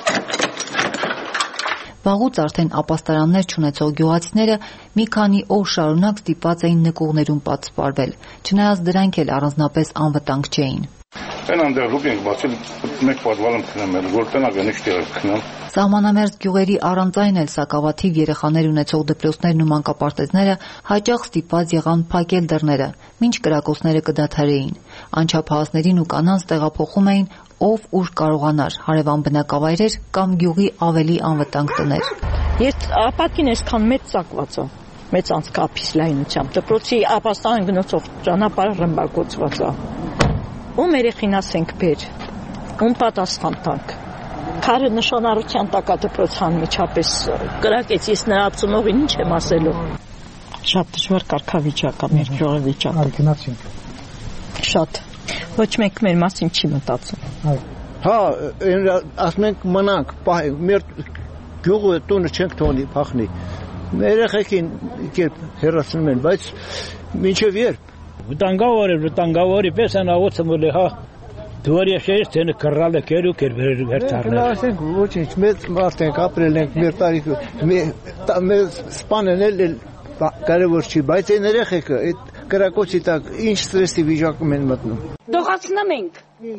Վաղուց արդեն ապաստարաններ չունեցող գյուղացիները մի քանի օր շարունակ ստիպված էին նկուղներում պատսպարվել, չնայած դրանք էլ առանձնապես անվտանգ չէին։ Այնանդեղ լուկ ենք բացել, մեկ պատվալում քնեմ, որ տնակ են իշտեղ քնեմ։ Սահմանամերձ գյուղերի առանց այն էլ սակավաթիվ երեխաներ ունեցող դպրոցներն ու մանկապարտեզները հաճախ ստիպված եղան փակել դռները, մինչ կրակոցները կդադարեին։ Անչափահասներին ու կանանց տեղափոխում էին ով ուր կարողանար, հարևան բնակավայրեր կամ գյուղի ավելի անվտանգ տներ։ Ես ապատին այսքան մեծ ծակված է, մեծ անցքափիս լայնությամբ, դպրոցի ապաստան գնացող ճանապարհը ռմբակոծված է։ Ում երեխինաս ենք բեր, ում պատասխան տանք։ Քարը նշանառության տակա դպրոցան միջապես կրակեց, ես նրա ծնողին ինչ եմ ասելու։ Շատ դժվար կարգավիճակ է մեր գյուղի վիճակը։ Գնացինք։ Շատ։ Ոչ մեկ մեր մասին չի մտածում։ Հա, ասում ենք մնանք, մեր գյուղը տունը չենք թողնի փախնի։ Երեխեքին կերպ հեռացնում են, բայց մինչև երբ։ Վտանգավորի պես են աղոցը մոլի, հա։ Դուարի շերից տենը կռալ է կերու կեր վերթարներ։ Ասենք ոչինչ, մեծ մարդ ենք, ապրել ենք, մեր տարիքը, մեր սպանեն էլ կարևոր չի, բայց այն երեխեքը, այդ կրակոցի տակ ինչ ստրեսի վիճակում են մտնում։ Դողացնում ենք։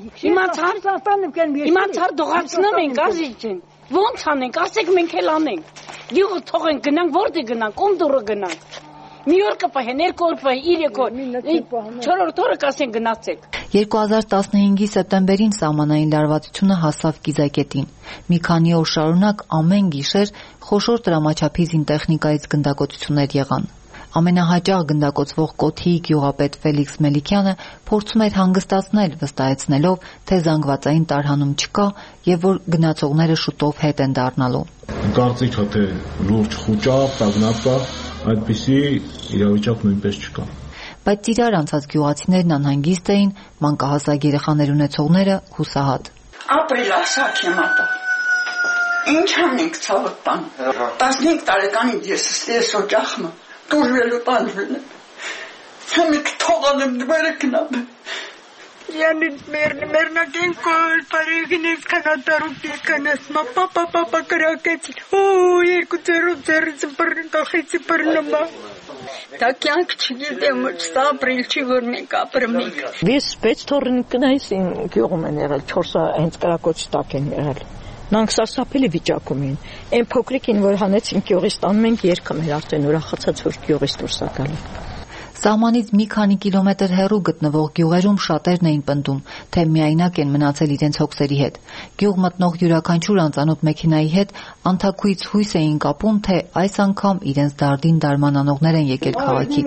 Իմացար դողացնում ենք, ազիջ են։ Ոնց անենք, ասեք մենք էլ անենք։ Գյուղը թողենք, գնանք, որտե գնանք, ում դուրը գնանք։ Մի օր կպահեն, երկու օր պահեն, 3 օր, 4-րդ օրը կասեն գնացեք։ 2015-ի սեպտեմբերին սահմանային լարվածությունը հասավ կիզակետին։ Մի քանի օր շարունակ ամեն գիշեր խոշոր տրամաչափի զինտեխնիկայից գնդակոծություններ եղան։ Ամենահաճախ գնդակոծվող Կոթիի գյուղապետ Ֆելիքս Մելիքյանը փորձում էր հանգստացնել, վստահեցնելով, թե զանգվածային տարհանում չկա եւ որ գնացողները շուտով հետ են դառնալու։ Կարծիքը թե լուրջ խոճապ, տագնապ այդպիսի իրավիճակ նույնպես չկա։ Բայց իրար անցած գյուղացիներն անհանգիստ էին, մանկահասակ երեխաներ ունեցողները հուսահատ։ Ապրիլ ասակ եմ ապա։ Ինչ անենք ցավոտ տան։ 15 տարեկանից ես օջախը դուրվելու տանվել եմ։ Համիկ թողանեմ դվերը կնամ։ Yani mernaken kol parigines kanatarup kanasma papa կրակեց։ Օ երկու ծերով ծերից բռն կախեցի բռնումա։ Դա կյանք չգիտեմ, սա ապրիլ չի որ մենք ապրում ենք։ Ես 6 թորին կնայսին գյուղում են եղել, 4-ը հենց կրակոցի տակ են եղել։ Նրանք սարսափելի վիճակում էին։ Այն փոքրիկին, որ հանեցին գյուղից տանում ենք երգում էր արդեն ուրախացած, որ գյուղից դուրս է գալու։ Սահմանից մի քանի կիլոմետր հեռու գտնվող գյուղերում շատերն էին պնդում, թե միայնակ են մնացել իրենց հոգսերի հետ։ Գյուղ մտնող յուրաքանչյուր անծանոթ մեքենայի հետ անթաքույց հույս էին կապում, թե այս անգամ իրենց դարդին դարման անողներ են եկել քաղաքից։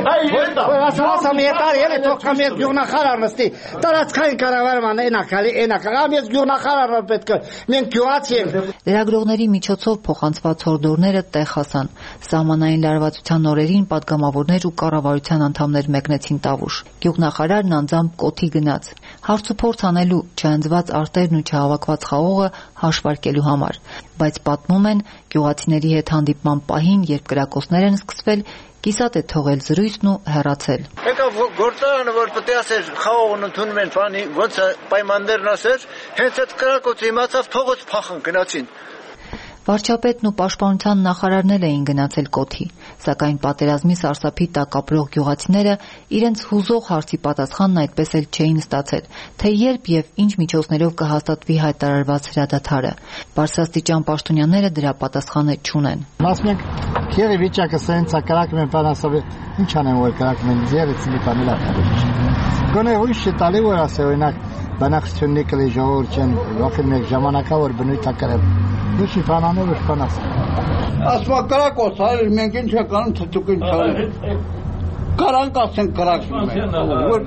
Լրագրողների միջոցով փոխանցված հորդորները տեղ հասան։ Սահմանային լարվածության օրերին պատգամավորներ ու կառավարության անդամներ մեկնեցին Տավուշ։ Գյուղնախարարն անձամբ կոթի գնաց։ Հարց ու փորձ անելու չհանձված արտերն ու չհավաքված խաղողը հաշվարկելու համար։ Բայց պատմում են, գյուղացիների հետ հանդիպման պահին, երբ կրակոցներ են սկսվել, կիսատ է թողել զրույցն ու հեռացել։ Եկավ գործարանը, որ պետք է ասեր խաղողն ընդունում են, բանի ոնց պայմաններն ասեր, հենց այդ կրակոցը իմացավ, թողոց փախան գնացին։ Վարչապետն ու պաշտպանության նախարարն էին գնացել կոթի, սակայն պատերազմի սարսափի տակ ապրող գյուղացիները իրենց հուզող հարցի պատասխանն այդպես էլ չէին ստացել, թե երբ եւ ինչ միջոցներով կհաստատվի հայտարարված հրադադարը։ Բարձրաստիճան պաշտոնյաները դրա պատասխանը չունեն։ Ասում ենք, քերի վիճակը սենց է կրակում են բանասով, ինչ անեմ որ կրակում են, ձերեցի բանելա։ Գոնե ուրիշ տալի որ ասե օրինակ բանակցություննի կլի ժողովուրդ չեն, ոխել մեկ ժամանակավոր բնույթ է կրել։ Ինչի բանանով էր բանաս։ Ասма կրակոց, այլ մենք ինչ է կանում թթուկին չարել։ Կարանք ասեն կրակում են, որ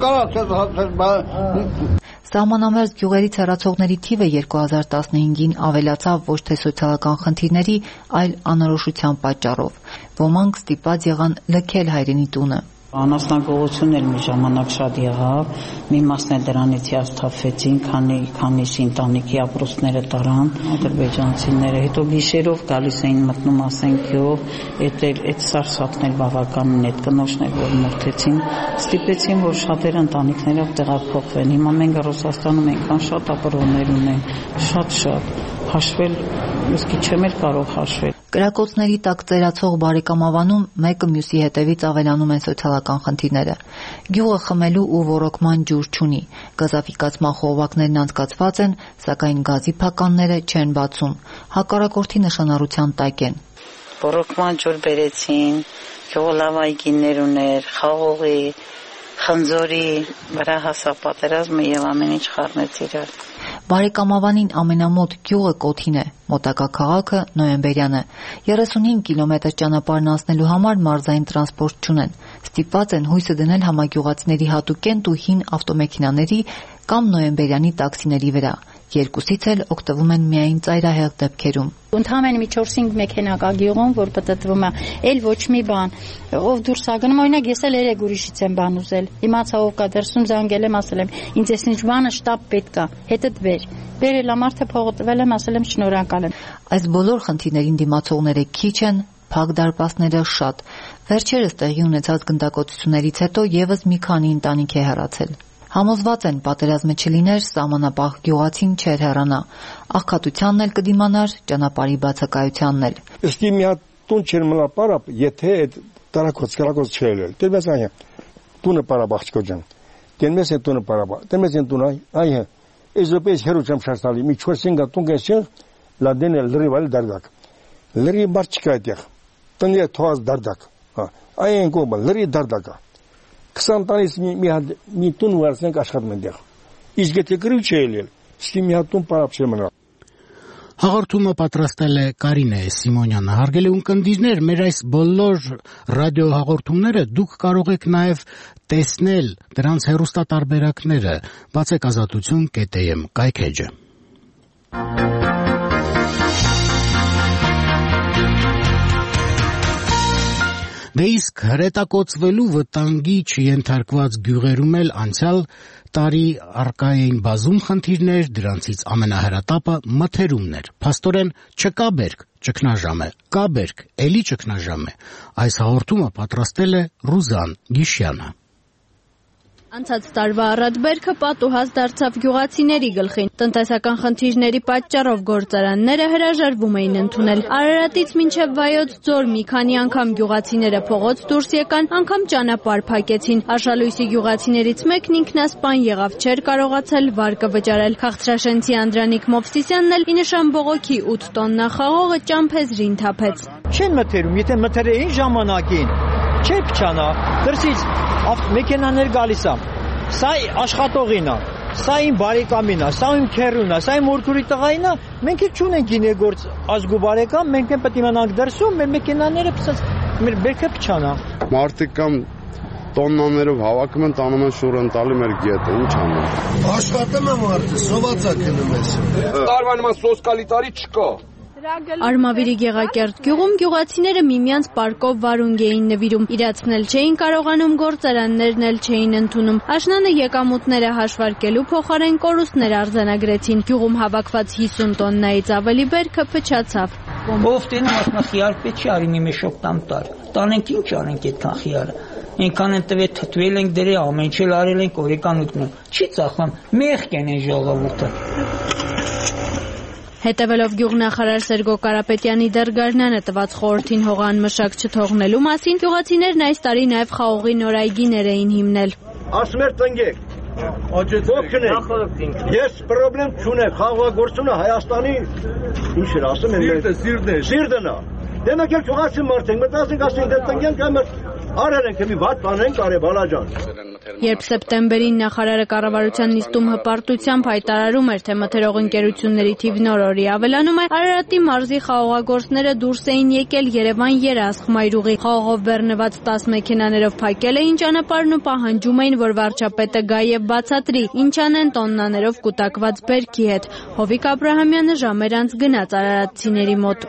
կարաց Սահմանամերձ գյուղերից հեռացողների թիվը 2015-ին ավելացավ ոչ թե սոցիալական խնդիրների, այլ անորոշության պատճառով։ Ոմանք ստիպված եղան լքել հայրենի տունը։ Անասնագողություն էլ մի ժամանակ շատ եղավ, մի մասն էլ դրանից հիասթափվեցին, քանիսի ընտանիքի ապրուստները տարան, ադրբեջանցիները, հետո գիշերով գալիս էին մտնում ասենք գյուղ, այդ սարսափն էլ բավականին այդ կնոջներ որ մորթեցին, ստիպեցին որ շատերը ընտանիքներով տեղափոխվեն։ Հիմա մենք Ռուսաստանում այնքան շատ ապրողներ ունենք, շատ հաշվել, իսկի չեմ էլ կարող հաշվել։ Կրակոցների տակ ծերացող բարեկամավանում մեկը մյուսի հետևից ավելանում են սոցիալական խնդիրները։ Գյուղը խմելու ու ոռոգման ջուր չունի։ Գազաֆիկացման խողովակներն անցկացված են, սակայն գազի փականները չեն բացում։ Հակառակորդի նշանառության տակ են։ Ոռոգման ջուր բերեցին, գյուղը լավ այգիներ ուներ, խաղողի, խնձորի վրա հասավ պատերազմը եւ ամեն ինչ խառնեց իրար։ Բարեկամավանին ամենամոտ գյուղը Կոթին է, մոտակա քաղաքը Նոյեմբերյանը։ 35 կիլոմետր ճանապարհն անցնելու համար մարզային տրանսպորտ չունեն։ Ստիպված են հույսը դնել համագյուղացիների հատուկենտ ու հին ավտոմեքենաների կամ Նոյեմբերյանի տաքսիների վրա։ Երկուսից էլ օգտվում են միայն ծայրահեղ դեպքերում։ Ընդհանրապես մի 4-5 մեքենա կա գյուղում, որ պատտվում է, էլ ոչ մի բան։ Ով դուրս է գնում, օրինակ ես էլ երեք ուրիշից եմ բան ուզել։ Իմացա ով կա դրսում, զանգել եմ, ասել եմ, ինձ էս ինչ բանը շտապ պետք է, հետդ բեր։ Բերել եմ, արդեն փողը տվել եմ, ասել եմ շնորհակալ եմ։ Այս բոլոր խնդիրներին դիմացողները քիչ են, փակ դարպասները շատ։ Վերջերս տեղի ունեցած գնդակոծություններից հետո եւս մի քանի ընտանիք է հեռացել։ Համոզված են պատերազմը չլիներ, սահմանապահ գյուղացին չէր հեռանա։ Աղքատությանն էլ կդիմանար, ճանապարհի բացակայությանն էլ։ Ըստի մի հատ տուն չեր մնա պարա, եթե այդ տարակոց չէր ել։ Դերպես այ տունը պարա բախչկոջան։ Դերպես է տունը պարա։ Դերպես են տունը այ էզոպես հերոջամ շարստալի մի 4-5 տուն կեսը լադեն էլ լրիվալ դարդակ։ Լրի բարձկա այդեղ։ Տնի թոած դարդակ։ Այ են կոմը լրի դարդակա։ 20 տարից մի տուն վարսենք աշխատում են դեղ։ Իսկ եթե գրիչ չէ ելել, սկի մի հատ տուն պարապ չէ մնալ։ Հաղորդումը պատրաստել է Կարինե Սիմոնյանը։ Հարգելի ունկնդիրներ, մեր այս բոլոր ռադիոհաղորդումները դուք կարող եք նաև տեսնել դրանց հեռուստատարբերակները։ Բացեք azatutun.am կայքէջը։ Դե իսկ հրետակոծվելու վտանգի չենթարկված գյուղերում էլ անցյալ տարի առկա էին բազում խնդիրներ, դրանցից ամենահրատապը մթերումն էր։ Փաստորեն չկա բերք, ճգնաժամ է, կա բերք, էլի ճգնաժամ է։ Այս հաղորդումը պատրաստել է Ռուզան Գիշյանը։ Անցած տարվա առատբերքը պատուհաս դարձավ գյուղացիների գլխին։ Տնտեսական խնդիրների պատճառով գործարանները հրաժարվում էին ընդունել։ Արարատից մինչև Վայոց ձոր մի քանի անգամ գյուղացիները փողոց դուրս եկան, անգամ ճանապարհ փակեցին։ Արշալույսի գյուղացիներից մեկն ինքնասպան եղավ, չէր կարողացել վարկը վճարել։ Քաղցրաշենցի Անդրանիկ Մովսիսյանն էլ ի նշան բողոքի 8 տոննա խաղողը ճամփեզրին թափեց։ Չեն մթերում, եթե մթերեին ժամանակին, չէ փչանա, դրսից մեքենաներ գալիս է։ Սա աշխատողին է, սա իմ բարեկամին է, սա իմ քերուն է, սա իմ մորքուրի տղային է։ Մենք էլ չունենք գինեգործ ազգու բարեկամ, մենք պետք է մնանք դրսում, մեր մեքենաները մեր բերքը փչանա։ Մարդիկ կամ տոննաներով հավաքում են, տանում են շուռ ընտալի մեր գետը, ինչ անեն։ Աշխատում է մարդը, սոված է գնում ես։ Տարվա նման սոսկալի տարի չկա։ Արմավիրի Գեղակերտ գյուղում գյուղացիները միմյանց պարկով վարունգ էին նվիրում, իրացնել չէին կարողանում, գործարաններն էլ չէին ընդունում։ Աշնանը եկամուտները հաշվարկելու փոխարեն կորուստներ արձանագրեցին։ Գյուղում հավաքված 50 տոննայից ավելի բերքը փչացավ։ Ով տենում ասում խիար պետք չի արի մի մեշոք տամ տար։ Տանենք ինչ անենք այդքան խիարը։ Այնքան են տվել թթվել ենք դրե ամեն ինչ արել ենք օրեկանուտնում։ Չի ծախում, մեղք են ժողովուրդը։ Հետևելով գյուղնախարար Սերգո Կարապետյանի դեռ գարնանը տված խորհրդին հողանմշակ չթողնելու մասին, գյուղացիներն այս տարի նաև խաղողի նոր այգիներ էին հիմնել։ Ասում էր տնգեք, ես պրոբլեմ չունեմ, խաղողագործությունը Հայաստանի ինչ էր ասում են, սիրտն է։ Դե մենք էլ գյուղացի մարդ ենք, մտածենք ասենք դե տնգենք կամ արել ենք մի վատ բան ենք արել բալաջան։ Երբ սեպտեմբերին նախարարը կառավարության նիստում հպարտությամբ հայտարարում էր, թե մթերող ընկերությունների թիվն օր-օրի ավելանում է, Արարատի մարզի խաղողագործները դուրս էին եկել Երևան երասխ մայրուղի։ Խաղողով բեռնված 10 մեքենաներով փակել էին ճանապարհն ու պահանջում էին, որ վարչապետը գա եւ բացատրի, ինչ անեն տոննաներով կուտակված բերքի հետ։ Հովիկ Աբրահամյանը ժամեր անց գնաց արարատցիների մոտ։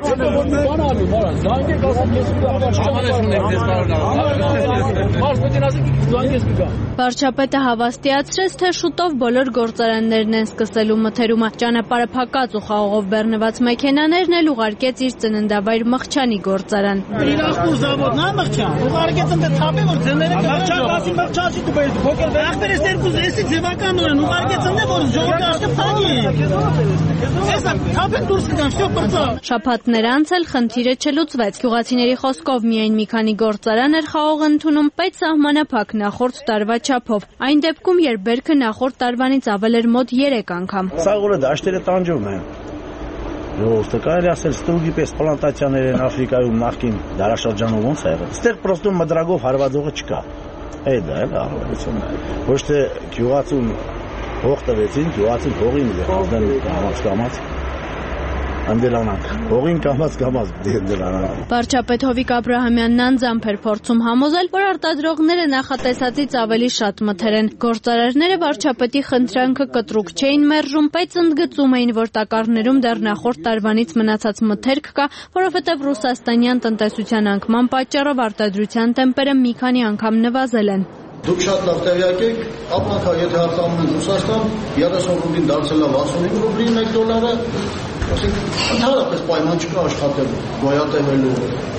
Վարչապետը հավաստիացրեց, թե շուտով բոլոր գործարաններն են սկսելու մթերումը։ Ճանապարհը փակած ու խաղողով բեռնված մեքենաներն էլ ուղարկեց իր ծննդավայր Մղչանի գործարան։ Իրախտու զավոդն է Մղչան։ Ուղարկեց ընդ թափի որ ձեները Մղչան մղչացի դու բերես փոքր ախտերս երկու էսի ձևական նորեն ուղարկեց ընդ որ ժողովուրդը աշխատի փանի։ Էսա թափեն դուրս կգան, всё բրծա։ Շաբաթներ անց էլ խնդիրը չլուծվեց։ Գյուղացիների խոսքով միայն մի քանի գործարան էր խաղող ընդունում, բայց սահմանափակ նախորդ տարվա չափով։ Այն դեպքում, երբ բերքը նախորդ տարվանից ավել էր մոտ 3 անգամ։ Սաղորը դաշտերը տանջում են։ Ժողովուրդը կարելի ասել ստուգի պես պլանտացիաներ են Աֆրիկայում նախկին դարաշրջանում ոնց է եղել։ Այստեղ պրոստում մդրագով հարվածողը չկա։ Այդ է ահավորությունն է։ Ոչ թե գյուղացուն հող տվեցին, գյուղացին հողին դեռ կամաց անդելանանք։ Հողին կամաց դելանանք։ Վարչապետ Հովիկ Աբրահամյանն անձամբ էր փորձում համոզել, որ արտադրողները նախատեսածից ավելի շատ մթեր են։ Գործարարները վարչապետի խնդրանքը կտրուկ չէին մերժում, բայց ընդգծում էին, որ տակառներում դեռ նախորդ տարվանից մնացած մթերք կա, որովհետև ռուսաստանյան տնտեսության անկման պատճառով արտադրության տեմպերը մի քանի անգամ նվազել են։ Դուք շատ լավ տեղյակ եք, ապրանքը եթե արտանում են Ռուսաստան, 30 ռուբլին դարձել է 65 ռուբլի $1, ասենք ընդհանրապես պայման չկա աշխատելու, գոյատևելու,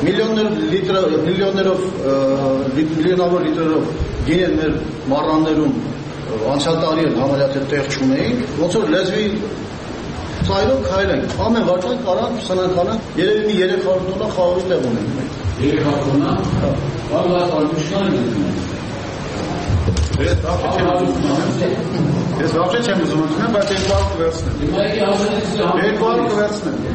միլիոնավոր լիտրերով գինեն մեր մառաններում անցյալ տարի էլ համարյա թե տեղ չունեինք, ոնց որ լեզվի ծայրով քայլենք, ամեն վաճառք կարան սնանքանը, երևի մի 300 տոննա խաղողի տեղ ունենք մենք։ 300 տոննա, բաղ ալուշնան Ես վաղճե չեմ ուզում ընդունել, բայց 200 կվերցնեմ։ 200 կվերցնեմ։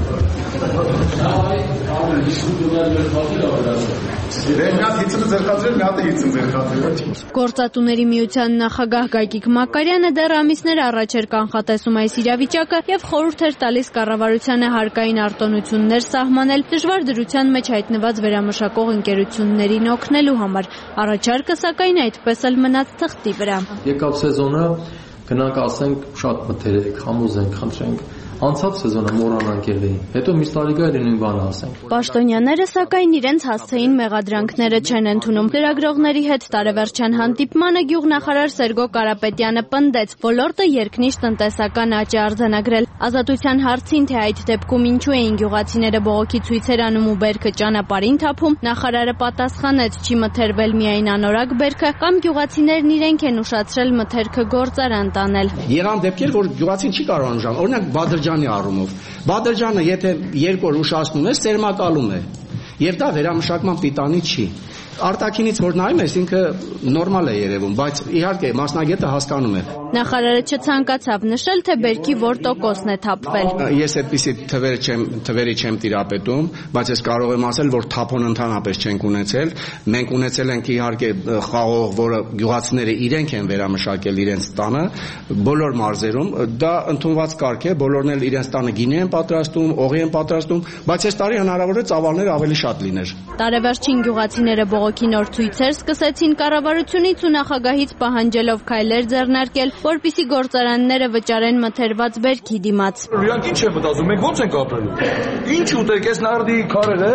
Գործատուների միության նախագահ Գայկիկ Մակարյանը դեռ ամիսներ առաջ էր կանխատեսում այս իրավիճակը եւ խորհուրդ էր տալիս կառավարությանը հարկային արտոնություններ սահմանել դժվար դրության մեջ հայտնված վերամշակող ընկերություններին օգնելու համար։ Առաջարկը սակայն այդպես էլ մնաց թղթի վրա։ Եկավ սեզոնը, գնանք ասենք շատ մթերեք, համոզենք, խնդրենք Անցած սեզոնը մոռանանք ելեին, հետո մյուս տարիգա էլ նույն բանը ասենք։ Պաշտոնյաները սակայն իրենց հասցեին մեղադրանքները չեն ընդունում։ Լրագրողների հետ տարեվերջյան հանդիպմանը գյուղնախարար Սերգո Կարապետյանը պնդեց, ոլորտը երկնիշ տնտեսական աճ է արձանագրել։ Ազատության հարցին, թե այդ դեպքում ինչու էին գյուղացիները բողոքի ցույցեր անում ու բերքը ճանապարհին թափում, նախարարը պատասխանեց, չի մթերվել միայն անորակ բերքը, կամ գյուղացիներն իրենք են ուշացրել մթերքը գործարան տանել։ Եղան դեպքեր, որ գյուղացին չի կարող անժամ, օրինակ Բադրջանի առումով։ Բադրջանը եթե 2 օր ուշացնում է, սերմակալում է։ Եվ դա վերամշակման պիտանի չի։ Արտաքինից որ նայում ես ինքը նորմալ է երևում, բայց իհարկե մասնագետը հասկանում է։ Նախարարը չցանկացավ նշել, թե բերքի որ տոկոսն է թափվել։ Ես այդպիսի թվերի չեմ տիրապետում, բայց ես կարող եմ ասել, որ թափոն ընդհանրապես չենք ունեցել։ Մենք ունեցել ենք իհարկե խաղող, որը գյուղացիները իրենք են վերամշակել իրենց տանը, բոլոր մարզերում, դա ընդունված կարգ է, բոլորն էլ իրենց տանը գինի են պատրաստում, օղի են պատրաստում, բայց այս տարի հնարավոր է ծավալները ավելի շատ լիներ։ Տարեվերջին գյուղացիները բողոքի նոր ցույցեր սկսեցին կառավարությունից ու նախագահից պահանջելով քայլեր ձեռնարկել, որպեսզի գործարանները վճարեն մթերված բերքի դիմաց։ Իրանք ինչ են մտածում, մենք ո՞նց ենք ապրելու։ Ինչ ուտեք, այս նարդի քարերը,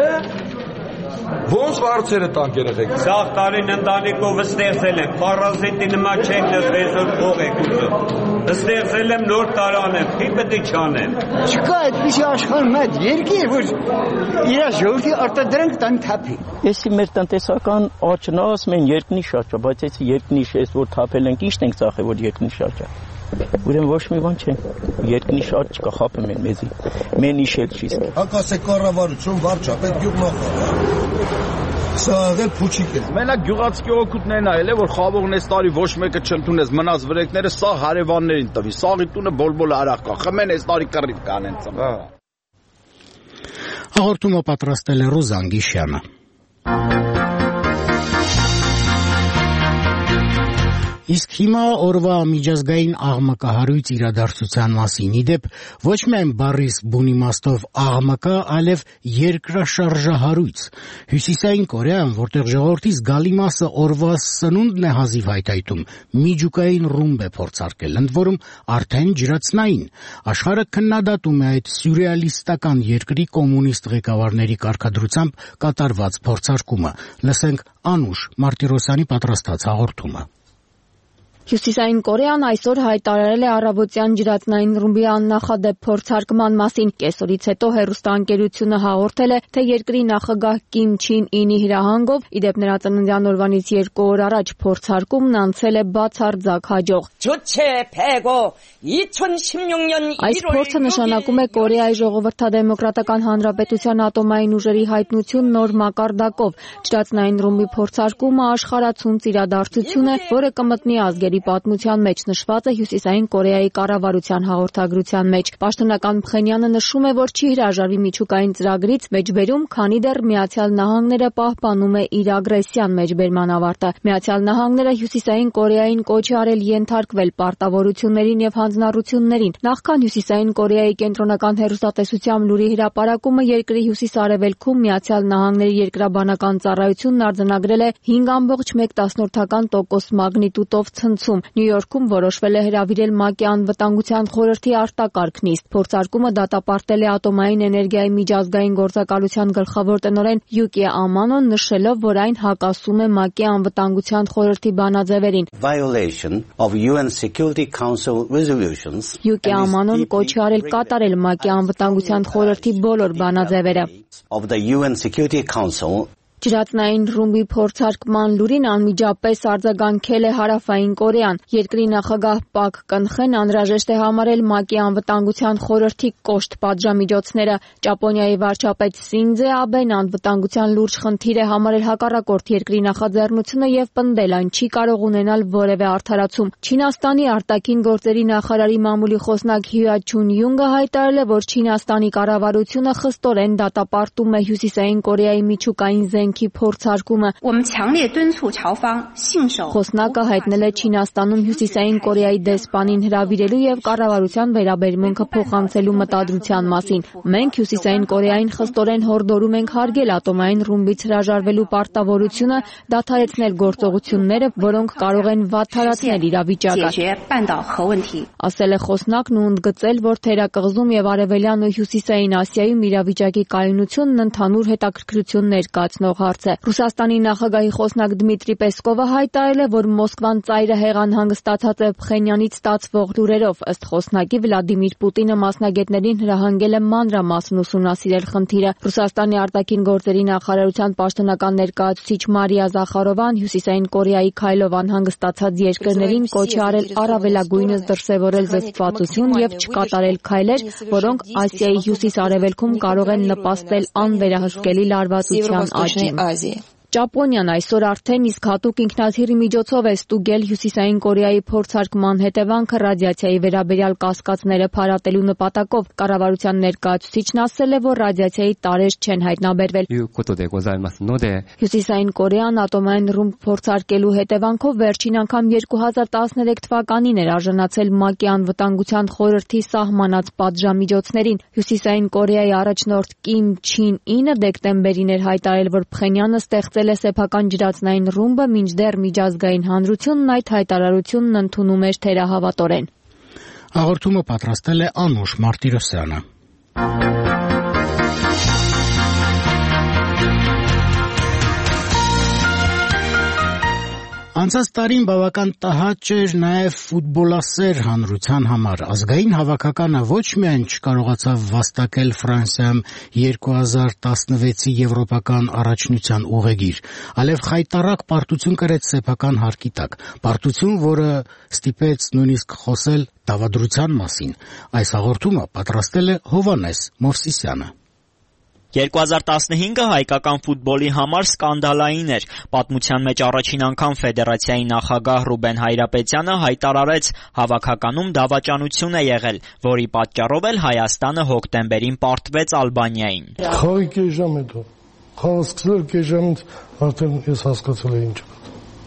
ո՞նց վարձերը տանք երեխեք։ Սաղ տարին ընտանիքով ստեղծել եմ, պարազիտի նման չենք նստել փող եք ուզում։ Ստեղծել եմ նոր տարանեմ, ի պետք է չանեմ։ Չկա այդպիսի աշխարհում այդ երկիր, որ իր ժողովրդի արտադրանք տան թափի։ Էսի մեր տնտեսական աճն ասում են երկնիշ աճ, բայց այս երկնիշ էս որ թափել ենք, ի՞նչն ենք ծախել, որ երկնիշ աճ է։ Ուրեմն ոչ մի բան չէ։ Երկնիշ աճ չկա, խափում են մեզի։ Մեն իշել չի ստե։ Հակասե կառավարություն, վարչապետ, գյուղնախարար։ Սա դել փուչիկ է։ Մենակ գյուղացի օգուտներն այլ է, որ խաղողն այս տարի ոչ մեկը չընդունեց, մնաց վրեկները, սա հարևաններին տվի։ Սաղի տունը բոլ արախ կա։ Խմեն այս տարի կռիվ կանեն ծմ։ Հաղորդումը պատրաստել է Ռուզան Գիշյանը։ Իսկ հիմա օրվա միջազգային աղմկահարույց իրադարձության մասին։ Իդեպ ոչ միայն բառիս բուն իմաստով աղմկա, այլև երկրաշարժահարույց։ Հյուսիսային Կորեան, որտեղ ժողովրդի զգալի մասը օրվա սնունդն է հազիվ հայթայթում, միջուկային ռումբ է փորձարկել, ընդ որում արդեն ջրածնային։ Աշխարհը քննադատում է այդ սյուրռեալիստական երկրի կոմունիստ ղեկավարների կարգադրությամբ կատարված փորձարկումը։ Լսենք Անուշ Մարտիրոսյանի պատրաստած հաղորդումը։ Հյուսիսային Կորեան այսօր հայտարարել է առավոտյան ջրածնային ռումբի աննախադեպ փորձարկման մասին։ Կեսօրից հետո հեռուստաընկերությունը հաղորդել է, թե երկրի նախագահ Կիմ Չին Ինի հրահանգով, իդեպ նրա ծննդյան օրվանից 2 օր առաջ փորձարկումն անցել է բացարձակ հաջող։ Այս փորձը նշանակում է Կորեայի Ժողովրդադեմոկրատական Հանրապետության ատոմային ուժերի հայտնություն նոր մակարդակով։ Ջրածնային ռումբի փորձարկումը աշխարհացունց իրադարձություն է, որը կմտնի ազգերի պատմության մեջ, նշված է Հյուսիսային Կորեայի կառավարության հաղորդագրության մեջ։ Պաշտոնական Փխենյանը նշում է, որ չի հրաժարվի միջուկային ծրագրից մեջբերում, քանի դեռ Միացյալ Նահանգները պահպանում է իր ագրեսիան մեջբերման ավարտը։ Միացյալ Նահանգները Հյուսիսային Կորեային կոչ է արել ենթարկվել պարտավորություններին եւ հանձնառություններին։ Նախքան Հյուսիսային Կորեայի կենտրոնական հեռուստատեսությամբ լուրի հրապարակումը երկրի հյուսիս-արևելքում Միացյալ Նահանգների երկրաբանական ծառայությունն արձանագրել է 5.1% մագնիտուդով ցնցում։ Նյու Յորքում որոշվել է հրավիրել ՄԱԿ-ի անվտանգության խորհրդի արտակարգ նիստ։ Փորձարկումը դատապարտել է ատոմային էներգիայի միջազգային գործակալության գլխավոր տնօրեն Յուկի Ամանոն, նշելով, որ այն հակասում է ՄԱԿ-ի անվտանգության խորհրդի բանաձևերին։ Յուկի Ամանոն կոչ է արել կատարել ՄԱԿ-ի անվտանգության խորհրդի բոլոր բանաձևերը։ Ջրածնային ռումբի փորձարկման լուրին անմիջապես արձագանքել է Հարավային Կորեան։ Երկրի նախագահ Պակ Կնխեն անհրաժեշտ է համարել ՄԱԿ-ի անվտանգության խորհրդի կոշտ պատժամիջոցները։ Ճապոնիայի վարչապետ Սինձե Աբեն անվտանգության լուրջ խնդիր է համարել հակառակորդ երկրի նախաձեռնությունը եւ պնդել այն չի կարող ունենալ որևէ արդարացում։ Չինաստանի արտաքին գործերի նախարարի մամուլի խոսնակ Հյուա Չուն-յունգը հայտարարել է, որ Չինաստանի կառավարությունը խստորեն դատապարտում է Հյուսիսային Կորեայի միջուկային զենքի կյանքի փորձարկումը։ Խոսնակը հայտնել է Չինաստանում Հյուսիսային Կորեայի դեսպանին հրավիրելու եւ կառավարության վերաբերմունքը փոխանցելու մտադրության մասին։ Մենք Հյուսիսային Կորեային խստորեն հորդորում ենք հարգել ատոմային ռումբից հրաժարվելու պարտավորությունը, դադարեցնել գործողությունները, որոնք կարող են վատթարացնել իրավիճակը, ասել է խոսնակն ու ընդգծել, որ Թերակղզում եւ Արևելյան ու Հյուսիսային Ասիայում իրավիճակի կայունությունն ընդհանուր հետաքրքրություն ներկայացնող հարց է։ Ռուսաստանի նախագահի խոսնակ Դմիտրի Պեսկովը հայտարարել է, որ Մոսկվան ծայրահեղ անհանգստացած է Փխենյանից ստացվող լուրերով։ Ըստ խոսնակի Վլադիմիր Պուտինը մասնագետներին հրահանգել է մանրամասն ուսումնասիրել խնդիրը։ Ռուսաստանի արտաքին գործերի նախարարության պաշտոնական ներկայացուցիչ Մարիա Զախարովան Հյուսիսային Կորեայի քայլով անհանգստացած երկրներին կոչ է արել առավելագույնս դրսևորել զսպվածություն եւ չկատարել քայլեր, որոնք Ասիայի հյուսիս-արևելքում կարող են նպաստել անվերահսկելի լարվածության աճին։ Ճապոնիան այսօր արդեն իսկ հատուկ ինքնաթիռի միջոցով է ստուգել Հյուսիսային Կորեայի փորձարկման հետևանքը ռադիացիայի վերաբերյալ կասկածները փարատելու նպատակով։ Կառավարության ներկայացուցիչն ասել է, որ ռադիացիայի տարրեր չեն հայտնաբերվել։ Հյուսիսային Կորեան ատոմային ռումբ փորձարկելու հետևանքով վերջին անգամ 2013 թվականին էր արժանացել ՄԱԿ-ի անվտանգության խորհրդի սահմանած պատժամիջոցներին։ Հյուսիսային Կորեայի առաջնորդ Կիմ Չին Ինը դեկտեմբերին էր հայտարարել, որ Փխենյանը ստեղծել է սեփական ջրածնային ռումբը, մինչդեռ միջազգային հանրությունն այդ հայտարարությունն ընդունում էր թերահավատորեն։ Հաղորդումը պատրաստել է Անուշ Մարտիրոսյանը։ Անցած տարին բավական տհաճ էր նաև ֆուտբոլասեր հանրության համար։ Ազգային հավաքականը ոչ միայն չկարողացավ վաստակել Ֆրանսիայում 2016-ի եվրոպական առաջնության ուղեգիր, այլև խայտառակ պարտություն կրեց սեփական հարկի տակ։ Պարտություն, որը ստիպեց նույնիսկ խոսել դավադրության մասին։ Այս հաղորդումը պատրաստել է Հովհաննես Մովսիսյանը։ 2015-ը հայկական ֆուտբոլի համար սկանդալային էր։ Պատմության մեջ առաջին անգամ ֆեդերացիայի նախագահ Ռուբեն Հայրապետյանը հայտարարեց, հավաքականում դավաճանություն է եղել, որի պատճառով էլ Հայաստանը հոկտեմբերին պարտվեց Ալբանիային։ Խաղի կես ժամ հետո, խաղը սկսել էր կես ժամից արդեն ես հասկացել եմ ինչ է։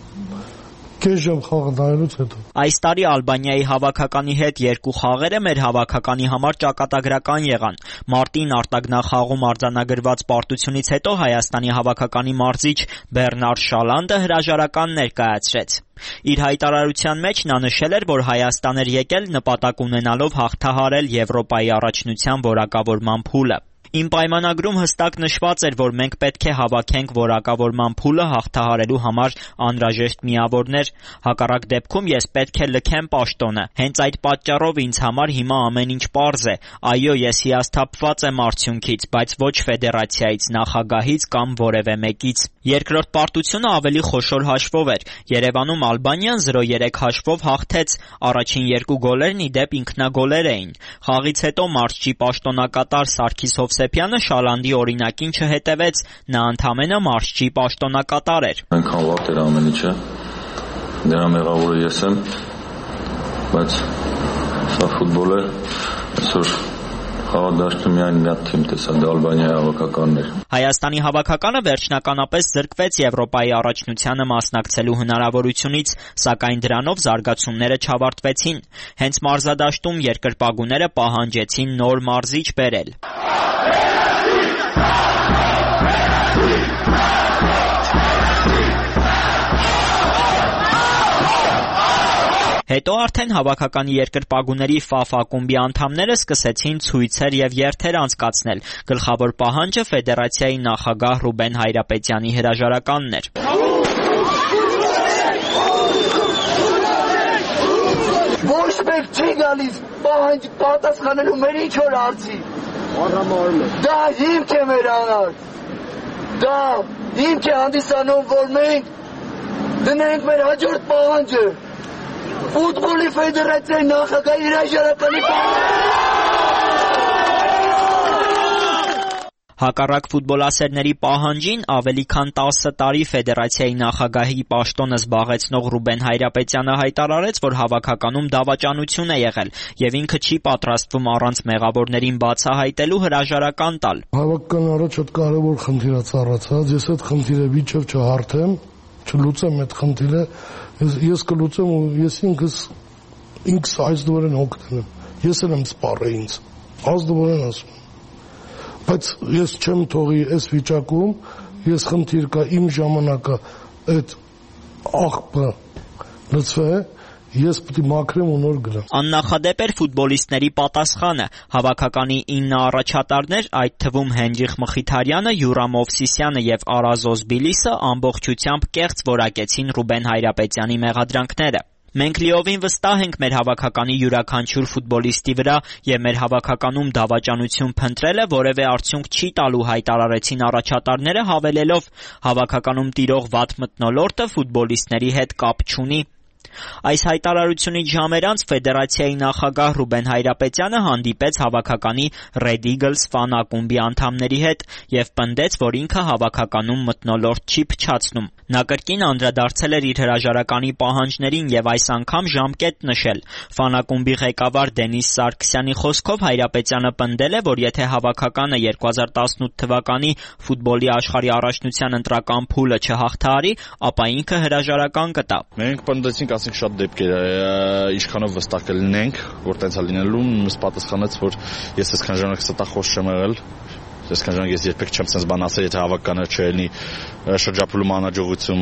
Կես ժամ խաղը նայելուց հետո։ Այս տարի Ալբանիայի հավաքականի հետ երկու խաղերը մեր հավաքականի համար ճակատագրական եղան։ Մարտին արտագնախաղում արձանագրված պարտությունից հետո Հայաստանի հավաքականի մարզիչ Բեռնար Շալանդը հրաժարական ներկայացրեց։ Իր հայտարարության մեջ նա նշել էր, որ Հայաստան էր եկել նպատակ ունենալով հաղթահարել Եվրոպայի առաջնության որակավորման փուլը։ Իմ պայմանագրում հստակ նշված էր, որ մենք պետք է հավաքենք որակավորման փուլը հաղթահարելու համար անհրաժեշտ միավորներ, հակառակ դեպքում ես պետք է լքեմ պաշտոնը։ Հենց այդ պատճառով ինձ համար հիմա ամեն ինչ պարզ է։ Այո, ես հիասթափված եմ արդյունքից, բայց ոչ ֆեդերացիայից, նախագահից կամ որևէ մեկից։ Երկրորդ պարտությունը ավելի խոշոր հաշվով էր։ Երևանում Ալբանիան 0-3 հաշվով հաղթեց, առաջին երկու գոլերն ի դեպ ինքնագոլեր էին։ Խաղից հետո մարզչի պաշտոնակատար Սարգիս Հովսեփյանը Շալանդի օրինակին չհետևեց, նա ընդամենը մարզչի պաշտոնակատար էր։ Այնքան վատ էր ամեն ինչը, դրա մեղավորը ես եմ, բայց սա ֆուտբոլ է, այսօր խաղադաշտում միայն մի հատ թիմ տեսա, դա Ալբանիայի հավաքականն էր։ Հայաստանի հավաքականը վերջնականապես զրկվեց Եվրոպայի առաջնությանը մասնակցելու հնարավորությունից, սակայն դրանով զարգացումները չավարտվեցին։ Հենց մարզադաշտում երկրպագուները պահանջեցին նոր մարզիչ բերել։ Հետո արդեն հավաքականի երկրպագուների ՖԱՖ ակումբի անդամները սկսեցին ցույցեր եւ երթեր անցկացնել։ Գլխավոր պահանջը ֆեդերացիայի նախագահ Ռուբեն Հայրապետյանի հրաժարականն էր։ Ոչ մեկ չի գալիս պահանջ պատասխանելու մեր ինչ որ արծի։ Դա հիմք է մեր համար։ Դա հիմք է հանդիսանում, որ մենք դնենք մեր հաջորդ պահանջը։ Ֆուտբոլի ֆեդերացիայի նախագահի հրաժարականի Հակառակ ֆուտբոլասերների պահանջին ավելի քան 10 տարի ֆեդերացիայի նախագահի պաշտոնը զբաղեցնող Ռուբեն Հայրապետյանը հայտարարեց, որ հավաքականում դավաճանություն է եղել եւ ինքը չի պատրաստվում առանց մեղավորներին բացահայտելու հրաժարական տալ։ Հավաքական առաջ այդ կարևոր խնդիր է ծառացած, ես այդ խնդիրը վիճով չհարթեմ, չլուծեմ այդ խնդիրը, ես կլուծեմ ու ես ինքս ազդվորեն օգնեմ։ Ես եմ սպառել ինձ, ազդվորեն ասում։ Բայց ես չեմ թողի այս վիճակում, ես խնդիր կա իմ ժամանակը այդ աղբը լծվե, ես պետք է մաքրեմ ու նոր գնամ։ Աննախադեպ էր ֆուտբոլիստների պատասխանը։ Հավաքականի 9 առաջատարներ, այդ թվում Հենրիխ Մխիթարյանը, Յուրա Մովսիսյանը եւ Արազոս Բիլիսը ամբողջությամբ կեղծ որակեցին Ռուբեն Հայրապետյանի մեղադրանքները։ Մենք լիովին վստահ ենք մեր հավաքականի յուրաքանչյուր ֆուտբոլիստի վրա եւ մեր հավաքականում դավաճանություն փնտրելը որևէ արդյունք չի տալու, հայտարարեցին առաջատարները, հավելելով հավաքականում տիրող վատ մթնոլորտը ֆուտբոլիստների հետ կապ չունի։ Այս հայտարարությունից ժամեր անց ֆեդերացիայի նախագահ Ռուբեն Հայրապետյանը հանդիպեց հավաքականի Red Eagles ֆան ակումբի անդամների հետ եւ պնդեց, որ ինքը հավաքականում մթնոլորտ չի փչացնում։ Նա կրկին անդրադարձել էր իր հրաժարականի պահանջներին եւ այս անգամ ժամկետ նշել։ Ֆան ակումբի ղեկավար Դենիս Սարգսյանի խոսքով Հայրապետյանը պնդել է, որ եթե հավաքականը 2018 թվականի ֆուտբոլի աշխարհի առաջնության ընտրական փուլը չհաղթահարի, ապա ինքը հրաժարական կտա։ Մենք պնդեցինք, ասենք շատ դեպքեր ինչքանով վստահ կլինենք, որ տենց է լինելու, ըստ պատասխանեց, որ ես այսքան ժամանակ ստախոս չեմ եղել, այսքան ժամանակ ես երբեք չեմ sense բան ասել, եթե հավաքականը չլինի շրջափուլում անհաջողություն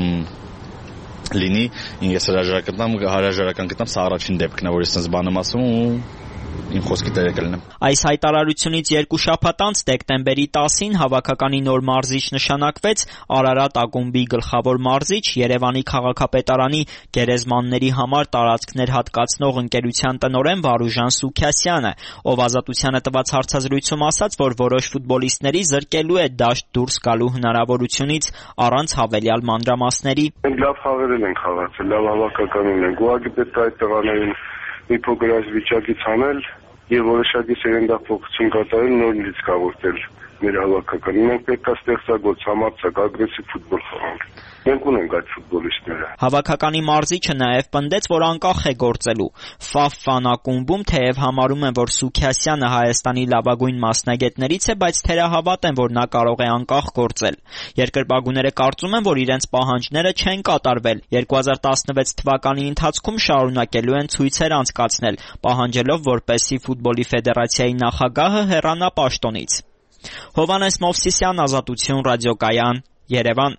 լինի, ես հրաժարական գտնամ, սա առաջին դեպքն է, որ ես sense բան եմ ասում ու իմ խոսքի տերը կլինեմ։ Այս հայտարարությունից 2 շաբաթ անց դեկտեմբերի 10-ին հավաքականի նոր մարզիչ նշանակվեց Արարատ ակումբի գլխավոր մարզիչ, Երևանի քաղաքապետարանի գերեզմանների համար տարածքներ հատկացնող ընկերության տնօրեն Վարուժան Սուքյասյանը, ով Ազատությանը տված հարցազրույցում ասաց, որ որոշ ֆուտբոլիստների զրկելու է դաշտ դուրս գալու հնարավորությունից առանց հավելյալ մանրամասների։ Մենք լավ խաղերել ենք խաղացել, լավ հավաքականին ենք, ուղղակի պետք է այդ տղաներին մի փոքր այս վիճակից հանել եւ որոշակի սերնդափոխություն կատարել, նոր լիցքավորել մեր հավաքականը։ Մենք պետք է ստեղծագործ, համարձակ, ագրեսիվ ֆուտբոլ խաղանք։ Մենք ունենք այդ ֆուտբոլիստները։ Հավաքականի մարզիչը նաև պնդեց, որ անկախ է գործելու։ Ֆան ակումբում թեև համարում են, որ Սուքյասյանը Հայաստանի լավագույն մասնագետներից է, բայց թերահավատ են, որ նա կարող է անկախ գործել։ Երկրպագուները կարծում են, որ իրենց պահանջները չեն կատարվել։ 2016 թվականի ընթացքում շարունակելու են ցույցեր անցկացնել, պահանջելով, որպեսզի ֆուտբոլի ֆեդերացիայի նախագահը հեռանա պաշտոնից։ Հովհաննես Մովսիսյան, Ազատություն ռադիոկայան, Երևան։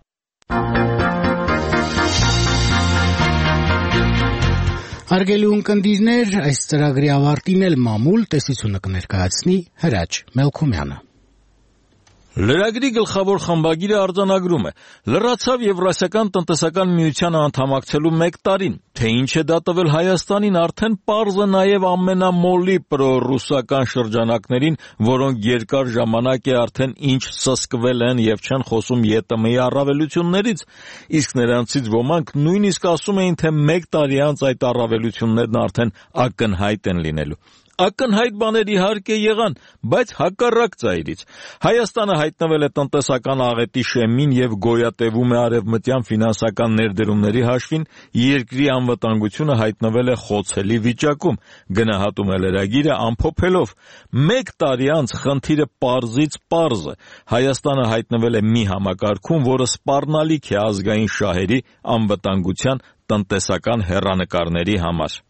Հարգելի ունկնդիրներ, այս ծրագրի ավարտին էլ մամուլ տեսությունը կներկայացնի Հրաչ Մելքումյանը։ Լրագրի գլխավոր խմբագիրը արձանագրում է. լրացավ Եվրասիական տնտեսական միությանը անդամակցելու 1 տարին, թե ինչ է դա տվել Հայաստանին, արդեն պարզ է նաև ամենամոլի պրոռուսական շրջանակներին, որոնք երկար ժամանակ է արդեն ինչ սսկվել են եւ չեն խոսում ԵՏՄ-ի առավելություններից, իսկ նրանցից ոմանք նույնիսկ ասում էին, թե 1 տարի անց այդ առավելություններն արդեն ակնհայտ են լինելու։ Ակնհայտ բաներ իհարկե եղան, բայց հակառակ ծայրից։ Հայաստանը հայտնվել է տնտեսական աղետի շեմին եւ գոյատևում է արևմտյան ֆինանսական ներդրումների հաշվին, երկրի անվտանգությունը հայտնվել է խոցելի վիճակում, գնահատում է լրագիրը ամփոփելով. 1 տարի անց խնդիրը պարզից պարզ է։ Հայաստանը հայտնվել է մի համակարգում, որը սպառնալիք է ազգային շահերի, անվտանգության, տնտեսական հեռանկարների համար։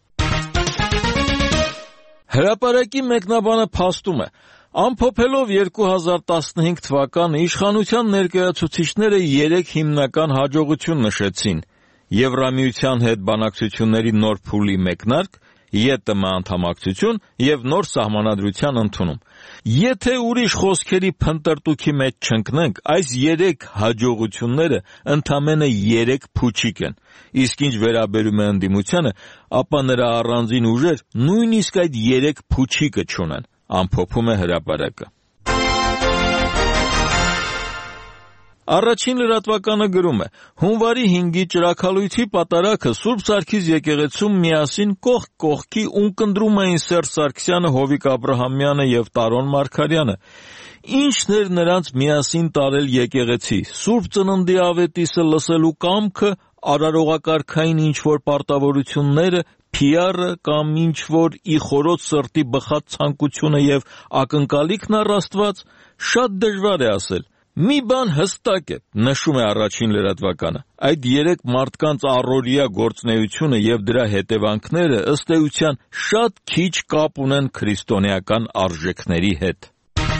Հրապարակի մեկնաբանը փաստում է. ամփոփելով 2015 թվականը իշխանության ներկայացուցիչները 3 հիմնական հաջողություն նշեցին. Եվրամիության հետ բանակցությունների նոր փուլի մեկնարկ, ԵՏՄ անդամակցություն եւ նոր սահմանադրության ընդունում։ Եթե ուրիշ խոսքերի փնտրտուքի մեջ չընկնենք, այս 3 հաջողությունները ընդամենը 3 փուչիկ են։ Իսկ ինչ վերաբերում է ընդդիմությանը, ապա նրա առանձին ուժեր նույնիսկ այդ 3 փուչիկը չունեն, ամփոփում է հրապարակը։ Առաջին լրատվականը գրում է. հունվարի 5-ի ճրագալույթի պատարագը Սուրբ Սարգիս եկեղեցում միասին կողք կողքի ունկնդրում էին Սերժ Սարգսյանը, Հովիկ Աբրահամյանը եւ Տարոն Մարգարյանը։ Ինչն էր նրանց միասին տարել եկեղեցի, Սուրբ Ծննդի ավետիսը լսելու կամքը, արարողակարգային ինչ-որ պարտավորությունները, PR-ը կամ ինչ-որ ի խորոց սրտի բխած ցանկությունը եւ ակնկալիքն առ Աստված, շատ դժվար է ասել։ Մի բան հստակ է, նշում է առաջին լրատվականը, այդ 3 մարդկանց առօրյա գործունեությունը եւ դրա հետևանքները ըստ էության շատ քիչ կապ ունեն քրիստոնեական արժեքների հետ։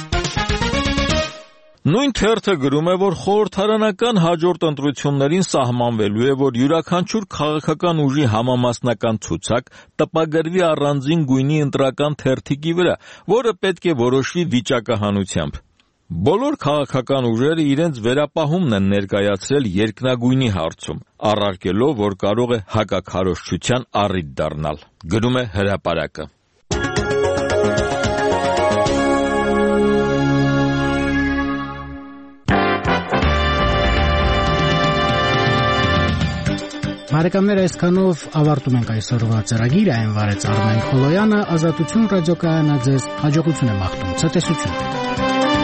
Նույն թերթը գրում է, որ խորհրդարանական հաջորդ ընտրություններին սահմանվելու է, որ յուրաքանչյուր քաղաքական ուժի համամասնական ցուցակ տպագրվի առանձին գույնի ընտրական թերթիկի վրա, որը պետք է որոշվի վիճակահանությամբ։ Բոլոր քաղաքական ուժերը իրենց վերապահումն են ներկայացրել երկնագույնի հարցում, առարկելով, որ կարող է հակաքարոզչության առիթ դառնալ, գրում է Հրապարակը։ Բարեկամներ, այսքանով ավարտում ենք այսօրվա ծրագիրը, այն վարեց Արմեն Խոլոյանը, Ազատություն ռադիոկայանը ձեզ հաջողություն է մաղթում, ցտեսություն։